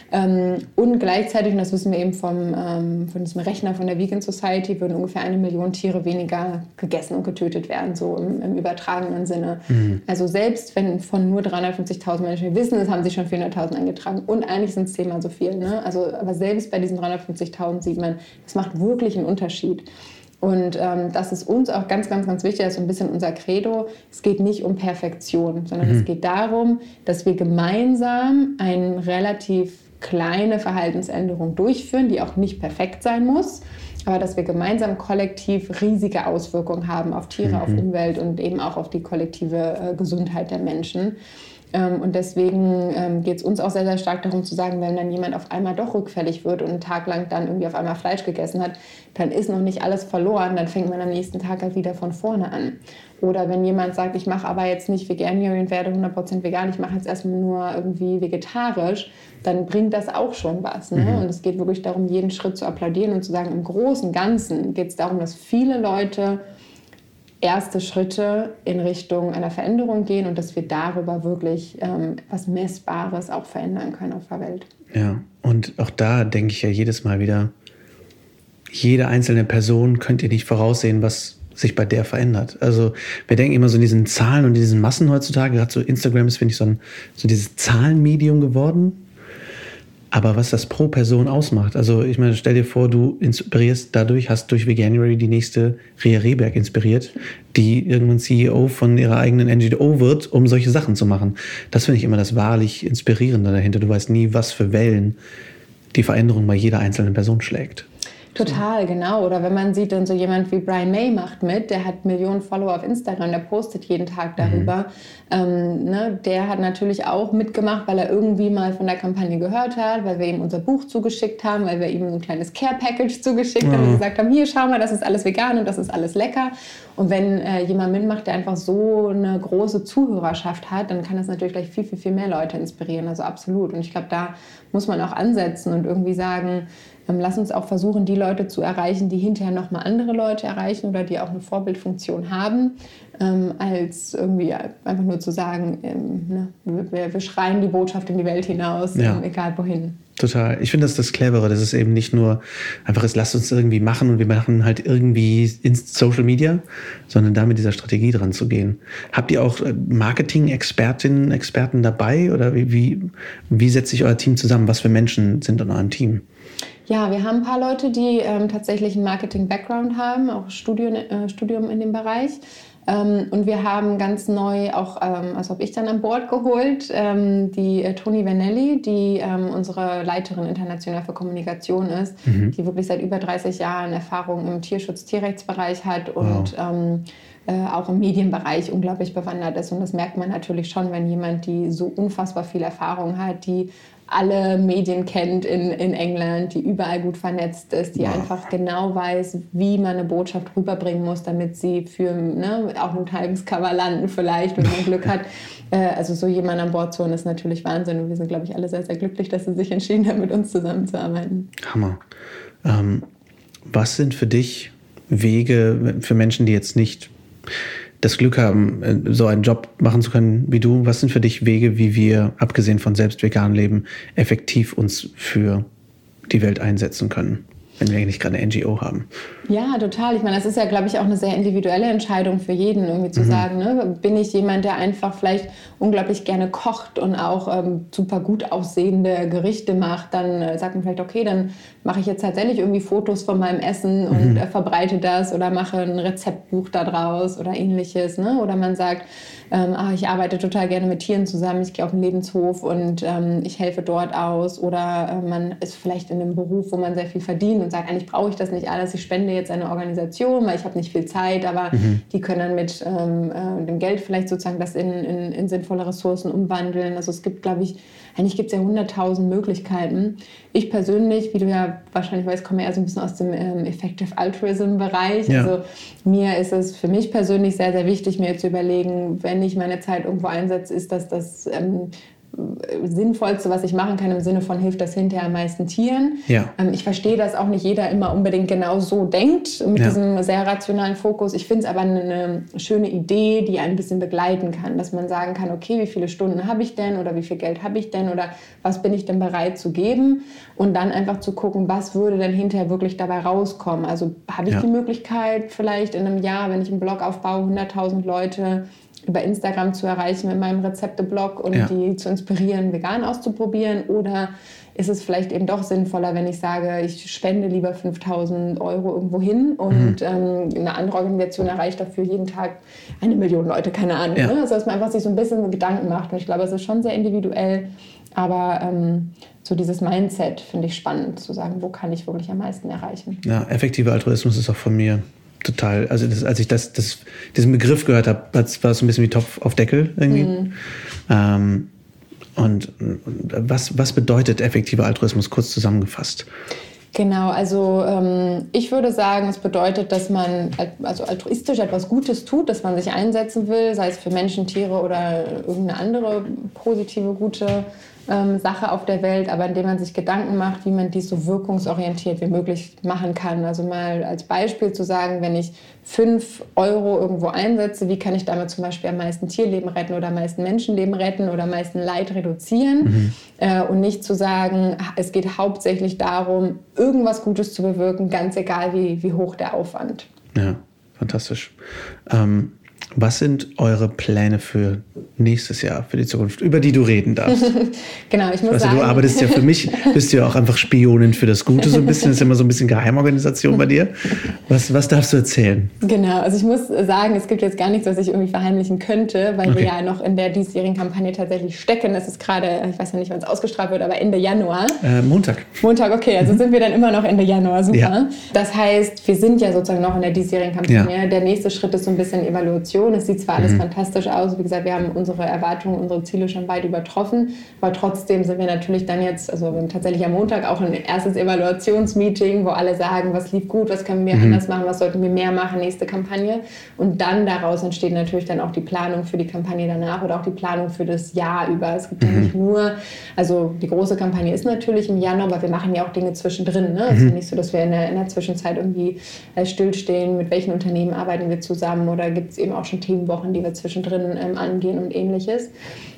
Und gleichzeitig, und das wissen wir eben von diesem Rechner von der Vegan Society, würden ungefähr 1 Million Tiere weniger gegessen und getötet werden, so im übertragenen Sinne. Mhm. Also selbst wenn von nur 350.000 Menschen, wir wissen, es haben sich schon 400.000 eingetragen und eigentlich sind es 10-mal so viel. Ne? Also, aber selbst bei diesen 350.000 sieht man, das macht wirklich einen Unterschied. Und das ist uns auch ganz, ganz, ganz wichtig, das ist so ein bisschen unser Credo. Es geht nicht um Perfektion, sondern es geht darum, dass wir gemeinsam eine relativ kleine Verhaltensänderung durchführen, die auch nicht perfekt sein muss, aber dass wir gemeinsam kollektiv riesige Auswirkungen haben auf Tiere, auf Umwelt und eben auch auf die kollektive Gesundheit der Menschen. Und deswegen geht es uns auch sehr, sehr stark darum zu sagen, wenn dann jemand auf einmal doch rückfällig wird und einen Tag lang dann irgendwie auf einmal Fleisch gegessen hat, dann ist noch nicht alles verloren, dann fängt man am nächsten Tag halt wieder von vorne an. Oder wenn jemand sagt, ich mache aber jetzt nicht Veganuary und werde 100% vegan, ich mache jetzt erstmal nur irgendwie vegetarisch, dann bringt das auch schon was. Ne? Und es geht wirklich darum, jeden Schritt zu applaudieren und zu sagen, im Großen und Ganzen geht es darum, dass viele Leute erste Schritte in Richtung einer Veränderung gehen und dass wir darüber wirklich was Messbares auch verändern können auf der Welt. Ja, und auch da denke ich ja jedes Mal wieder, jede einzelne Person könnt ihr nicht voraussehen, was sich bei der verändert. Also wir denken immer so in diesen Zahlen und diesen Massen heutzutage, gerade so Instagram ist, finde ich, so dieses Zahlenmedium geworden. Aber was das pro Person ausmacht, also ich meine, stell dir vor, du hast durch Veganuary die nächste Rea Rehberg inspiriert, die irgendwann CEO von ihrer eigenen NGO wird, um solche Sachen zu machen. Das finde ich immer das wahrlich Inspirierende dahinter. Du weißt nie, was für Wellen die Veränderung bei jeder einzelnen Person schlägt. Total, genau. Oder wenn man sieht, dann so jemand wie Brian May macht mit, der hat Millionen Follower auf Instagram, der postet jeden Tag darüber. Der hat natürlich auch mitgemacht, weil er irgendwie mal von der Kampagne gehört hat, weil wir ihm unser Buch zugeschickt haben, weil wir ihm ein kleines Care-Package zugeschickt haben und gesagt haben, hier, schau mal, das ist alles vegan und das ist alles lecker. Und wenn jemand mitmacht, der einfach so eine große Zuhörerschaft hat, dann kann das natürlich gleich viel, viel, viel mehr Leute inspirieren. Also absolut. Und ich glaube, da muss man auch ansetzen und irgendwie sagen, lass uns auch versuchen, die Leute zu erreichen, die hinterher nochmal andere Leute erreichen oder die auch eine Vorbildfunktion haben, als irgendwie einfach nur zu sagen, wir schreien die Botschaft in die Welt hinaus, egal wohin. Total. Ich finde, das ist das Clevere. Das ist eben nicht nur einfach, lasst uns irgendwie machen und wir machen halt irgendwie in Social Media, sondern da mit dieser Strategie dran zu gehen. Habt ihr auch Marketing-Expertinnen, Experten dabei oder wie setzt sich euer Team zusammen? Was für Menschen sind in eurem Team? Ja, wir haben ein paar Leute, die tatsächlich einen Marketing-Background haben, auch Studium in dem Bereich. Und wir haben ganz neu auch, also habe ich dann an Bord geholt, die Toni Vernelli, die unsere Leiterin international für Kommunikation ist, die wirklich seit über 30 Jahren Erfahrung im Tierschutz-Tierrechtsbereich hat und auch im Medienbereich unglaublich bewandert ist. Und das merkt man natürlich schon, wenn jemand, die so unfassbar viel Erfahrung hat, die alle Medien kennt in England, die überall gut vernetzt ist, die einfach genau weiß, wie man eine Botschaft rüberbringen muss, damit sie für auch ein Times-Cover landen vielleicht, wenn man Glück hat. Also so jemand an Bord zu holen ist natürlich Wahnsinn und wir sind, glaube ich, alle sehr, sehr glücklich, dass sie sich entschieden haben, mit uns zusammenzuarbeiten. Hammer. Was sind für dich Wege für Menschen, die jetzt nicht das Glück haben, so einen Job machen zu können wie du? Was sind für dich Wege, wie wir, abgesehen von selbst vegan leben, effektiv uns für die Welt einsetzen können, wenn wir nicht gerade eine NGO haben? Ja, total. Ich meine, das ist ja, glaube ich, auch eine sehr individuelle Entscheidung für jeden, irgendwie zu sagen, bin ich jemand, der einfach vielleicht unglaublich gerne kocht und auch super gut aussehende Gerichte macht, dann sagt man vielleicht, okay, dann mache ich jetzt tatsächlich irgendwie Fotos von meinem Essen und verbreite das oder mache ein Rezeptbuch daraus oder ähnliches. Ne? Oder man sagt, ich arbeite total gerne mit Tieren zusammen, ich gehe auf den Lebenshof und ich helfe dort aus. Oder man ist vielleicht in einem Beruf, wo man sehr viel verdient und sagt, eigentlich brauche ich das nicht alles, ich spende jetzt eine Organisation, weil ich habe nicht viel Zeit, aber die können dann mit dem Geld vielleicht sozusagen das in sinnvolle Ressourcen umwandeln. Also es gibt, glaube ich, eigentlich gibt es ja 100.000 Möglichkeiten. Ich persönlich, wie du ja wahrscheinlich weißt, komme eher so ein bisschen aus dem Effective Altruism-Bereich. Ja. Also mir ist es für mich persönlich sehr, sehr wichtig, mir zu überlegen, wenn ich meine Zeit irgendwo einsetze, ist das Sinnvollste, was ich machen kann, im Sinne von, hilft das hinterher am meisten Tieren. Ja. Ich verstehe, dass auch nicht jeder immer unbedingt genau so denkt, mit diesem sehr rationalen Fokus. Ich finde es aber eine schöne Idee, die ein bisschen begleiten kann, dass man sagen kann, okay, wie viele Stunden habe ich denn oder wie viel Geld habe ich denn oder was bin ich denn bereit zu geben und dann einfach zu gucken, was würde denn hinterher wirklich dabei rauskommen. Also habe ich die Möglichkeit, vielleicht in einem Jahr, wenn ich einen Blog aufbaue, 100.000 Leute über Instagram zu erreichen mit meinem Rezepteblog und die zu inspirieren, vegan auszuprobieren? Oder ist es vielleicht eben doch sinnvoller, wenn ich sage, ich spende lieber 5.000 Euro irgendwo hin und eine andere Organisation erreicht dafür jeden Tag 1 Million Leute, keine Ahnung. Ne? Also dass man einfach sich so ein bisschen Gedanken macht. Und ich glaube, es ist schon sehr individuell, aber so dieses Mindset finde ich spannend, zu sagen, wo kann ich wirklich am meisten erreichen. Ja, effektiver Altruismus ist auch von mir total, also als ich diesen Begriff gehört habe, war es so ein bisschen wie Topf auf Deckel irgendwie. Und was bedeutet effektiver Altruismus, kurz zusammengefasst? Genau, also ich würde sagen, es bedeutet, dass man also altruistisch etwas Gutes tut, dass man sich einsetzen will, sei es für Menschen, Tiere oder irgendeine andere positive, gute Sache auf der Welt, aber indem man sich Gedanken macht, wie man dies so wirkungsorientiert wie möglich machen kann. Also mal als Beispiel zu sagen, wenn ich 5 Euro irgendwo einsetze, wie kann ich damit zum Beispiel am meisten Tierleben retten oder am meisten Menschenleben retten oder am meisten Leid reduzieren und nicht zu sagen, es geht hauptsächlich darum, irgendwas Gutes zu bewirken, ganz egal wie hoch der Aufwand. Ja, fantastisch. Was sind eure Pläne für nächstes Jahr, für die Zukunft, über die du reden darfst? Genau, ich muss sagen... Du arbeitest ja für mich, bist du ja auch einfach Spionin für das Gute so ein bisschen. Das ist immer so ein bisschen Geheimorganisation bei dir. Was darfst du erzählen? Genau, also ich muss sagen, es gibt jetzt gar nichts, was ich irgendwie verheimlichen könnte, weil wir ja noch in der diesjährigen Kampagne tatsächlich stecken. Das ist gerade, ich weiß ja nicht, wann es ausgestrahlt wird, aber Ende Januar. Montag. Montag, okay, also sind wir dann immer noch Ende Januar, super. Ja. Das heißt, wir sind ja sozusagen noch in der diesjährigen Kampagne. Ja. Der nächste Schritt ist so ein bisschen Evaluation. Es sieht zwar alles fantastisch aus, wie gesagt, wir haben unsere Erwartungen, unsere Ziele schon weit übertroffen, aber trotzdem sind wir natürlich dann jetzt, also wir haben tatsächlich am Montag auch ein erstes Evaluationsmeeting, wo alle sagen, was lief gut, was können wir anders machen, was sollten wir mehr machen, nächste Kampagne. Und dann daraus entsteht natürlich dann auch die Planung für die Kampagne danach oder auch die Planung für das Jahr über. Es gibt ja nicht nur, also die große Kampagne ist natürlich im Januar, aber wir machen ja auch Dinge zwischendrin. Ne? Es ist ja nicht so, dass wir in der Zwischenzeit irgendwie stillstehen, mit welchen Unternehmen arbeiten wir zusammen oder gibt es eben auch schon Themenwochen, die wir zwischendrin angehen und ähnliches.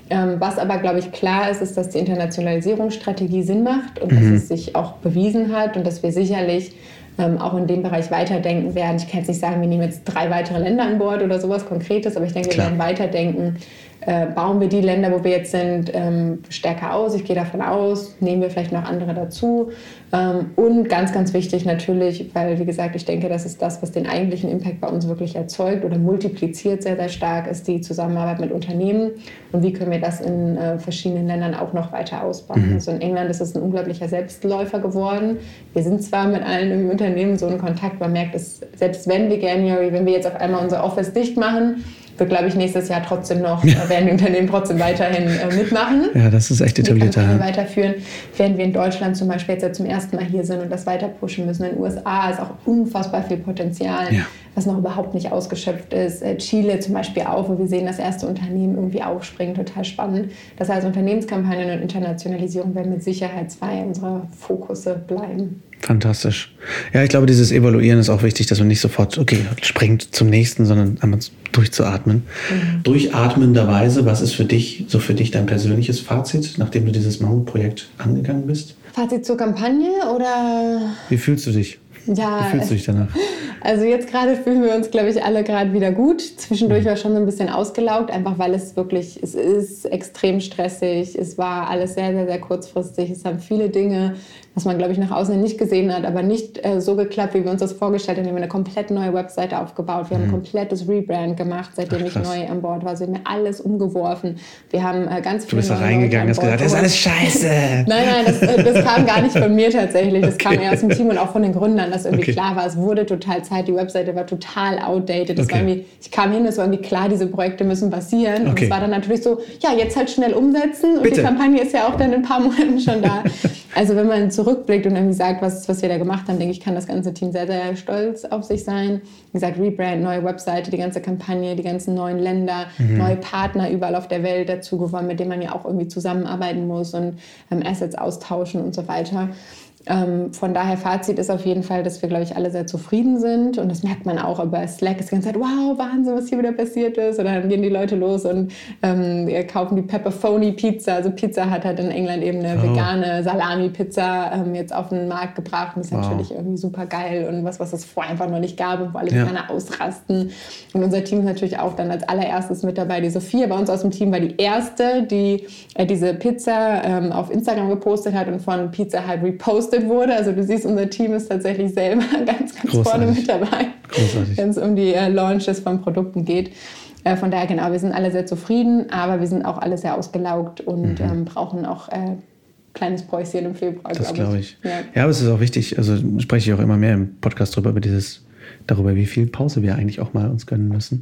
Was aber, glaube ich, klar ist, ist, dass die Internationalisierungsstrategie Sinn macht und dass es sich auch bewiesen hat und dass wir sicherlich auch in dem Bereich weiterdenken werden. Ich kann jetzt nicht sagen, wir nehmen jetzt 3 weitere Länder an Bord oder sowas Konkretes, aber ich denke, wir werden weiterdenken. Bauen wir die Länder, wo wir jetzt sind, stärker aus? Ich gehe davon aus. Nehmen wir vielleicht noch andere dazu? Und ganz, ganz wichtig natürlich, weil, wie gesagt, ich denke, das ist das, was den eigentlichen Impact bei uns wirklich erzeugt oder multipliziert sehr, sehr stark, ist die Zusammenarbeit mit Unternehmen. Und wie können wir das in verschiedenen Ländern auch noch weiter ausbauen? Also in England ist es ein unglaublicher Selbstläufer geworden. Wir sind zwar mit allen im Unternehmen so in Kontakt, man merkt es, selbst wenn wir jetzt auf einmal unser Office dicht machen, wird, glaube ich, nächstes Jahr trotzdem noch, werden die Unternehmen trotzdem weiterhin mitmachen. Ja, das ist echt etabliert. Die Kampagne weiterführen, während wir in Deutschland zum Beispiel jetzt ja zum ersten Mal hier sind und das weiter pushen müssen. In den USA ist auch unfassbar viel Potenzial, was noch überhaupt nicht ausgeschöpft ist. Chile zum Beispiel auch, wo wir sehen, das erste Unternehmen irgendwie aufspringen, total spannend. Das heißt, Unternehmenskampagnen und Internationalisierung werden mit Sicherheit 2 unserer Fokusse bleiben. Fantastisch. Ja, ich glaube, dieses Evaluieren ist auch wichtig, dass man nicht sofort, springt zum nächsten, sondern einmal durchzuatmen. Durchatmenderweise, was ist für dich dein persönliches Fazit, nachdem du dieses Mammutprojekt angegangen bist? Fazit zur Kampagne oder? Wie fühlst du dich? Ja, wie fühlst du dich danach? Also jetzt gerade fühlen wir uns, glaube ich, alle gerade wieder gut. Zwischendurch war schon so ein bisschen ausgelaugt, einfach weil es ist extrem stressig. Es war alles sehr, sehr, sehr kurzfristig. Es haben viele Dinge, was man, glaube ich, nach außen nicht gesehen hat, aber nicht so geklappt, wie wir uns das vorgestellt haben. Wir haben eine komplett neue Webseite aufgebaut. Wir haben ein komplettes Rebrand gemacht, seitdem ich neu an Bord war. Also wir haben alles umgeworfen. Wir haben ganz viele. Du bist da reingegangen und hast gesagt, das ist alles scheiße. Nein, das kam gar nicht von mir tatsächlich. Das kam eher aus dem Team und auch von den Gründern, dass irgendwie klar war, es wurde total Zeit. Die Webseite war total outdated. Das war ich kam hin, es war irgendwie klar, diese Projekte müssen passieren. Und es war dann natürlich so, ja, jetzt halt schnell umsetzen. Und die Kampagne ist ja auch dann in ein paar Monaten schon da. Also wenn man zurückblickt und irgendwie sagt, was wir da gemacht haben, denke ich, kann das ganze Team sehr, sehr stolz auf sich sein. Wie gesagt, Rebrand, neue Webseite, die ganze Kampagne, die ganzen neuen Länder, neue Partner überall auf der Welt dazu gewonnen, mit denen man ja auch irgendwie zusammenarbeiten muss und Assets austauschen und so weiter. Von daher, Fazit ist auf jeden Fall, dass wir, glaube ich, alle sehr zufrieden sind. Und das merkt man auch über Slack. Es die ganze Zeit, wow, Wahnsinn, was hier wieder passiert ist. Oder dann gehen die Leute los und kaufen die Pepperoni Pizza. Also Pizza hat halt in England eben eine vegane Salami-Pizza jetzt auf den Markt gebracht. Und das ist natürlich irgendwie super geil. Und was es vorher einfach noch nicht gab und wo alle gerne ausrasten. Und unser Team ist natürlich auch dann als allererstes mit dabei. Die Sophia bei uns aus dem Team war die erste, die diese Pizza auf Instagram gepostet hat und von Pizza halt repostet wurde. Also du siehst, unser Team ist tatsächlich selber ganz vorne mit dabei, wenn es um die Launches von Produkten geht. Von daher, genau, wir sind alle sehr zufrieden, aber wir sind auch alle sehr ausgelaugt und brauchen auch kleines Päuschen im Februar, das glaube ich. Ja, aber es ist auch wichtig, also spreche ich auch immer mehr im Podcast darüber, wie viel Pause wir eigentlich auch mal uns gönnen müssen.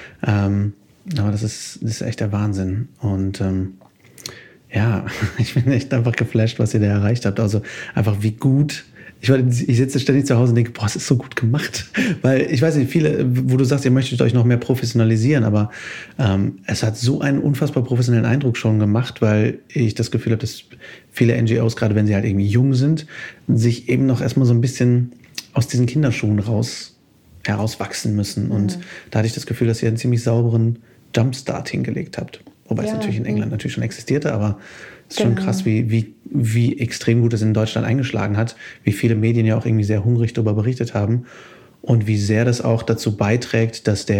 Aber das ist echt der Wahnsinn. Und ja, ich bin echt einfach geflasht, was ihr da erreicht habt. Also einfach wie gut. Ich sitze ständig zu Hause und denke, boah, es ist so gut gemacht. Weil ich weiß nicht, viele, wo du sagst, ihr möchtet euch noch mehr professionalisieren, aber es hat so einen unfassbar professionellen Eindruck schon gemacht, weil ich das Gefühl habe, dass viele NGOs, gerade wenn sie halt irgendwie jung sind, sich eben noch erstmal so ein bisschen aus diesen Kinderschuhen herauswachsen müssen. Und da hatte ich das Gefühl, dass ihr einen ziemlich sauberen Jumpstart hingelegt habt. Wobei es natürlich in England natürlich schon existierte, aber es ist schon krass, wie extrem gut es in Deutschland eingeschlagen hat, wie viele Medien ja auch irgendwie sehr hungrig darüber berichtet haben und wie sehr das auch dazu beiträgt, dass der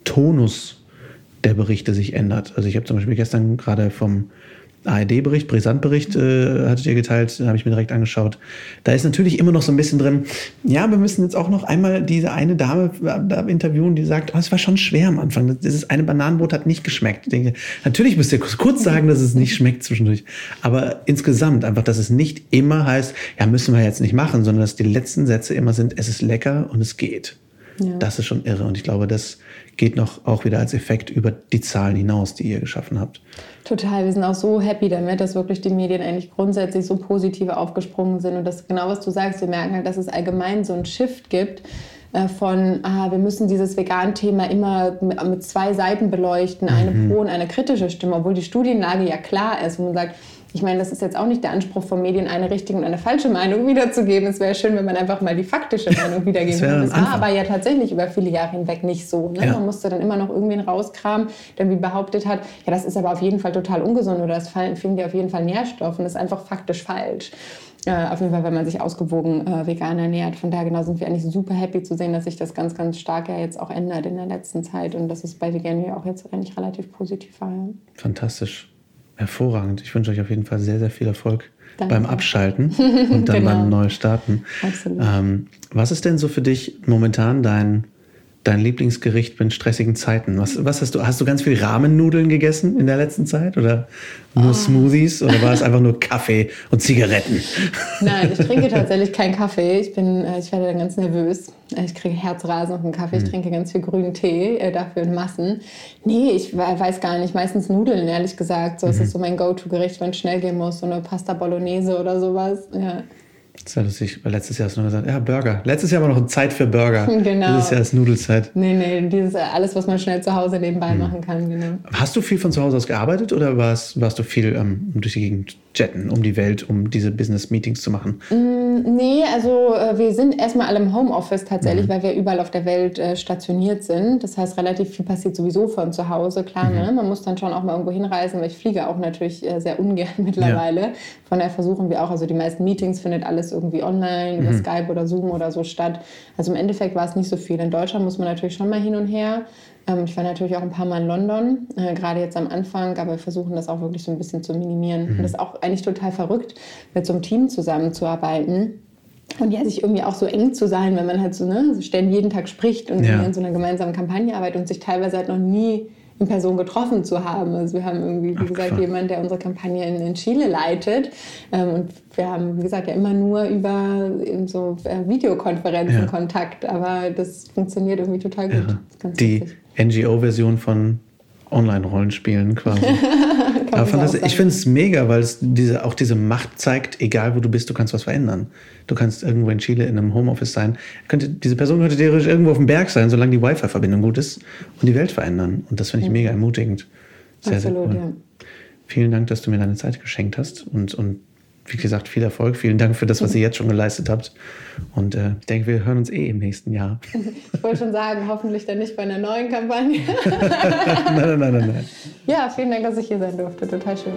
Tonus der Berichte sich ändert. Also ich habe zum Beispiel gestern gerade vom ARD-Bericht, Brisant-Bericht hattet ihr geteilt, den habe ich mir direkt angeschaut. Da ist natürlich immer noch so ein bisschen drin, ja, wir müssen jetzt auch noch einmal diese eine Dame interviewen, die sagt, es war schon schwer am Anfang. Dieses eine Bananenbrot hat nicht geschmeckt. Ich denke, natürlich müsst ihr kurz sagen, dass es nicht schmeckt zwischendurch. Aber insgesamt einfach, dass es nicht immer heißt, ja, müssen wir jetzt nicht machen, sondern dass die letzten Sätze immer sind, es ist lecker und es geht. Ja. Das ist schon irre und ich glaube, das geht noch auch wieder als Effekt über die Zahlen hinaus, die ihr geschaffen habt. Total, wir sind auch so happy damit, dass wirklich die Medien eigentlich grundsätzlich so positiv aufgesprungen sind und das genau, was du sagst, wir merken halt, dass es allgemein so einen Shift gibt von, wir müssen dieses Vegan-Thema immer mit zwei Seiten beleuchten, eine pro und eine kritische Stimme, obwohl die Studienlage ja klar ist, wo man sagt, ich meine, das ist jetzt auch nicht der Anspruch von Medien, eine richtige und eine falsche Meinung wiederzugeben. Es wäre schön, wenn man einfach mal die faktische Meinung wiedergeben würde. Das war aber ja tatsächlich über viele Jahre hinweg nicht so. Ne? Ja. Man musste dann immer noch irgendwen rauskramen, der wie behauptet hat, ja, das ist aber auf jeden Fall total ungesund oder es fehlen dir auf jeden Fall Nährstoffe und das ist einfach faktisch falsch. Auf jeden Fall, wenn man sich ausgewogen vegan ernährt. Von daher genau sind wir eigentlich super happy zu sehen, dass sich das ganz, ganz stark ja jetzt auch ändert in der letzten Zeit und dass es bei Veganuary auch jetzt eigentlich relativ positiv war. Ja. Fantastisch. Hervorragend. Ich wünsche euch auf jeden Fall sehr, sehr viel Erfolg beim Abschalten und dann beim Neustarten. Absolut. Was ist denn so für dich momentan dein Lieblingsgericht in stressigen Zeiten? Was hast du ganz viel Ramennudeln gegessen in der letzten Zeit oder nur Smoothies oder war es einfach nur Kaffee und Zigaretten? Nein, ich trinke tatsächlich keinen Kaffee. Ich werde dann ganz nervös. Ich kriege Herzrasen auf den Kaffee. Ich trinke ganz viel grünen Tee, dafür in Massen. Nee, ich weiß gar nicht. Meistens Nudeln, ehrlich gesagt. So ist es so mein Go-To-Gericht, wenn es schnell gehen muss. So eine Pasta Bolognese oder sowas. Ja. Das ist ja lustig, weil letztes Jahr hast du noch gesagt, ja, Burger. Letztes Jahr war noch Zeit für Burger. Genau. Dieses Jahr ist Nudelzeit. Nee, dieses alles, was man schnell zu Hause nebenbei machen kann. Genau. Hast du viel von zu Hause aus gearbeitet oder warst du viel durch die Gegend jetten, um die Welt, um diese Business-Meetings zu machen? Nee, also wir sind erstmal alle im Homeoffice tatsächlich, weil wir überall auf der Welt stationiert sind. Das heißt, relativ viel passiert sowieso von zu Hause, klar. Ne? Man muss dann schon auch mal irgendwo hinreisen, weil ich fliege auch natürlich sehr ungern mittlerweile. Ja. Von daher versuchen wir auch, also die meisten Meetings findet alles irgendwie online, über Skype oder Zoom oder so statt. Also im Endeffekt war es nicht so viel. In Deutschland muss man natürlich schon mal hin und her. Ich war natürlich auch ein paar Mal in London, gerade jetzt am Anfang, aber wir versuchen das auch wirklich so ein bisschen zu minimieren. Und das ist auch eigentlich total verrückt, mit so einem Team zusammenzuarbeiten. Und ja, sich irgendwie auch so eng zu sein, wenn man halt so ständig jeden Tag spricht und in so einer gemeinsamen Kampagne arbeitet und sich teilweise halt noch nie in Person getroffen zu haben. Also wir haben irgendwie, wie gesagt, jemanden, der unsere Kampagne in Chile leitet. Und wir haben, wie gesagt, ja immer nur über so Videokonferenzen Kontakt. Aber das funktioniert irgendwie total gut. Ja. Ganz die NGO-Version von Online-Rollenspielen quasi. Aber ich finde es mega, weil es diese Macht zeigt, egal wo du bist, du kannst was verändern. Du kannst irgendwo in Chile in einem Homeoffice sein. Diese Person könnte theoretisch irgendwo auf dem Berg sein, solange die Wi-Fi-Verbindung gut ist und die Welt verändern. Und das finde ich mega ermutigend. Sehr, absolut, sehr cool. Ja. Vielen Dank, dass du mir deine Zeit geschenkt hast und wie gesagt, viel Erfolg. Vielen Dank für das, was ihr jetzt schon geleistet habt. Und ich denke, wir hören uns im nächsten Jahr. Ich wollte schon sagen, hoffentlich dann nicht bei einer neuen Kampagne. Nein. Ja, vielen Dank, dass ich hier sein durfte. Total schön.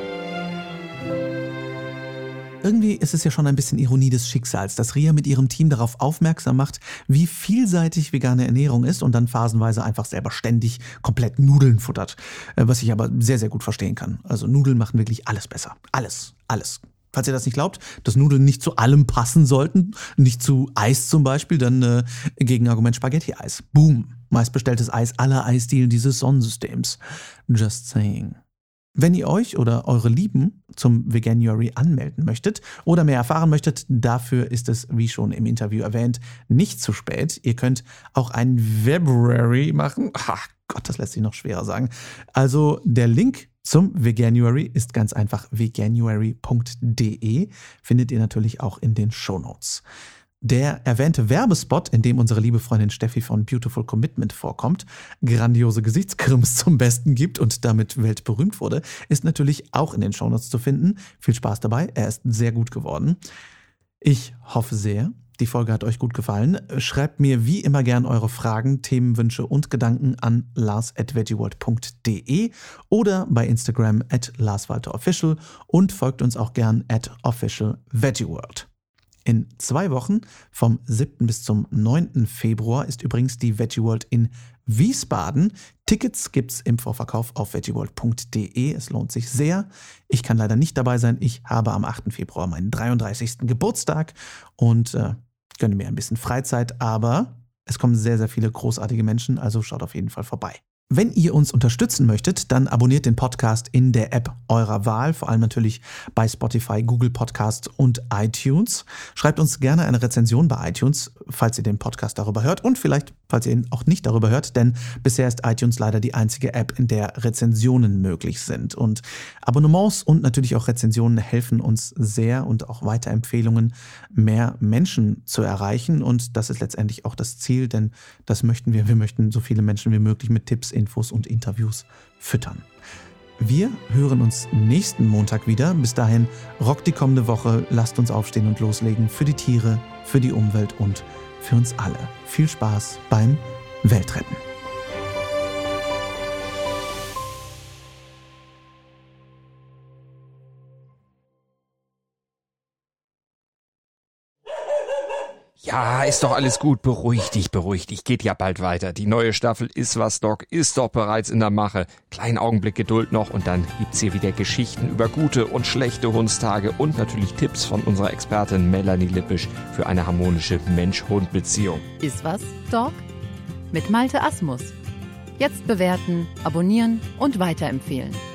Irgendwie ist es ja schon ein bisschen Ironie des Schicksals, dass Ria mit ihrem Team darauf aufmerksam macht, wie vielseitig vegane Ernährung ist und dann phasenweise einfach selber ständig komplett Nudeln futtert. Was ich aber sehr, sehr gut verstehen kann. Also Nudeln machen wirklich alles besser. Alles. Falls ihr das nicht glaubt, dass Nudeln nicht zu allem passen sollten, nicht zu Eis zum Beispiel, dann Gegenargument Spaghetti-Eis. Boom. Meistbestelltes Eis aller Eisdielen dieses Sonnensystems. Just saying. Wenn ihr euch oder eure Lieben zum Veganuary anmelden möchtet oder mehr erfahren möchtet, dafür ist es, wie schon im Interview erwähnt, nicht zu spät. Ihr könnt auch ein Webruary machen. Ach Gott, das lässt sich noch schwerer sagen. Also der Link zum Veganuary ist ganz einfach veganuary.de. Findet ihr natürlich auch in den Shownotes. Der erwähnte Werbespot, in dem unsere liebe Freundin Steffi von Beautiful Commitment vorkommt, grandiose Gesichtskrims zum Besten gibt und damit weltberühmt wurde, ist natürlich auch in den Shownotes zu finden. Viel Spaß dabei, er ist sehr gut geworden. Ich hoffe sehr, die Folge hat euch gut gefallen. Schreibt mir wie immer gern eure Fragen, Themenwünsche und Gedanken an lars@veggieworld.de oder bei Instagram @LarsWalterOfficial und folgt uns auch gern @OfficialVeggieWorld. In 2 Wochen, vom 7. bis zum 9. Februar, ist übrigens die Veggie World in Wiesbaden. Tickets gibt's im Vorverkauf auf veggieworld.de. Es lohnt sich sehr. Ich kann leider nicht dabei sein. Ich habe am 8. Februar meinen 33. Geburtstag und gönne mir ein bisschen Freizeit, aber es kommen sehr, sehr viele großartige Menschen, also schaut auf jeden Fall vorbei. Wenn ihr uns unterstützen möchtet, dann abonniert den Podcast in der App eurer Wahl, vor allem natürlich bei Spotify, Google Podcasts und iTunes. Schreibt uns gerne eine Rezension bei iTunes, falls ihr den Podcast darüber hört und vielleicht, falls ihr ihn auch nicht darüber hört, denn bisher ist iTunes leider die einzige App, in der Rezensionen möglich sind. Und Abonnements und natürlich auch Rezensionen helfen uns sehr und auch Weiterempfehlungen, mehr Menschen zu erreichen. Und das ist letztendlich auch das Ziel, denn das möchten wir. Wir möchten so viele Menschen wie möglich mit Tipps, Infos und Interviews füttern. Wir hören uns nächsten Montag wieder. Bis dahin, rockt die kommende Woche. Lasst uns aufstehen und loslegen für die Tiere, für die Umwelt und für uns alle. Viel Spaß beim Weltretten. Ja, ist doch alles gut. Beruhig dich. Geht ja bald weiter. Die neue Staffel Ist was, Doc ist doch bereits in der Mache. Kleinen Augenblick Geduld noch und dann gibt's hier wieder Geschichten über gute und schlechte Hundstage und natürlich Tipps von unserer Expertin Melanie Lippisch für eine harmonische Mensch-Hund-Beziehung. Ist was, Doc? Mit Malte Asmus. Jetzt bewerten, abonnieren und weiterempfehlen.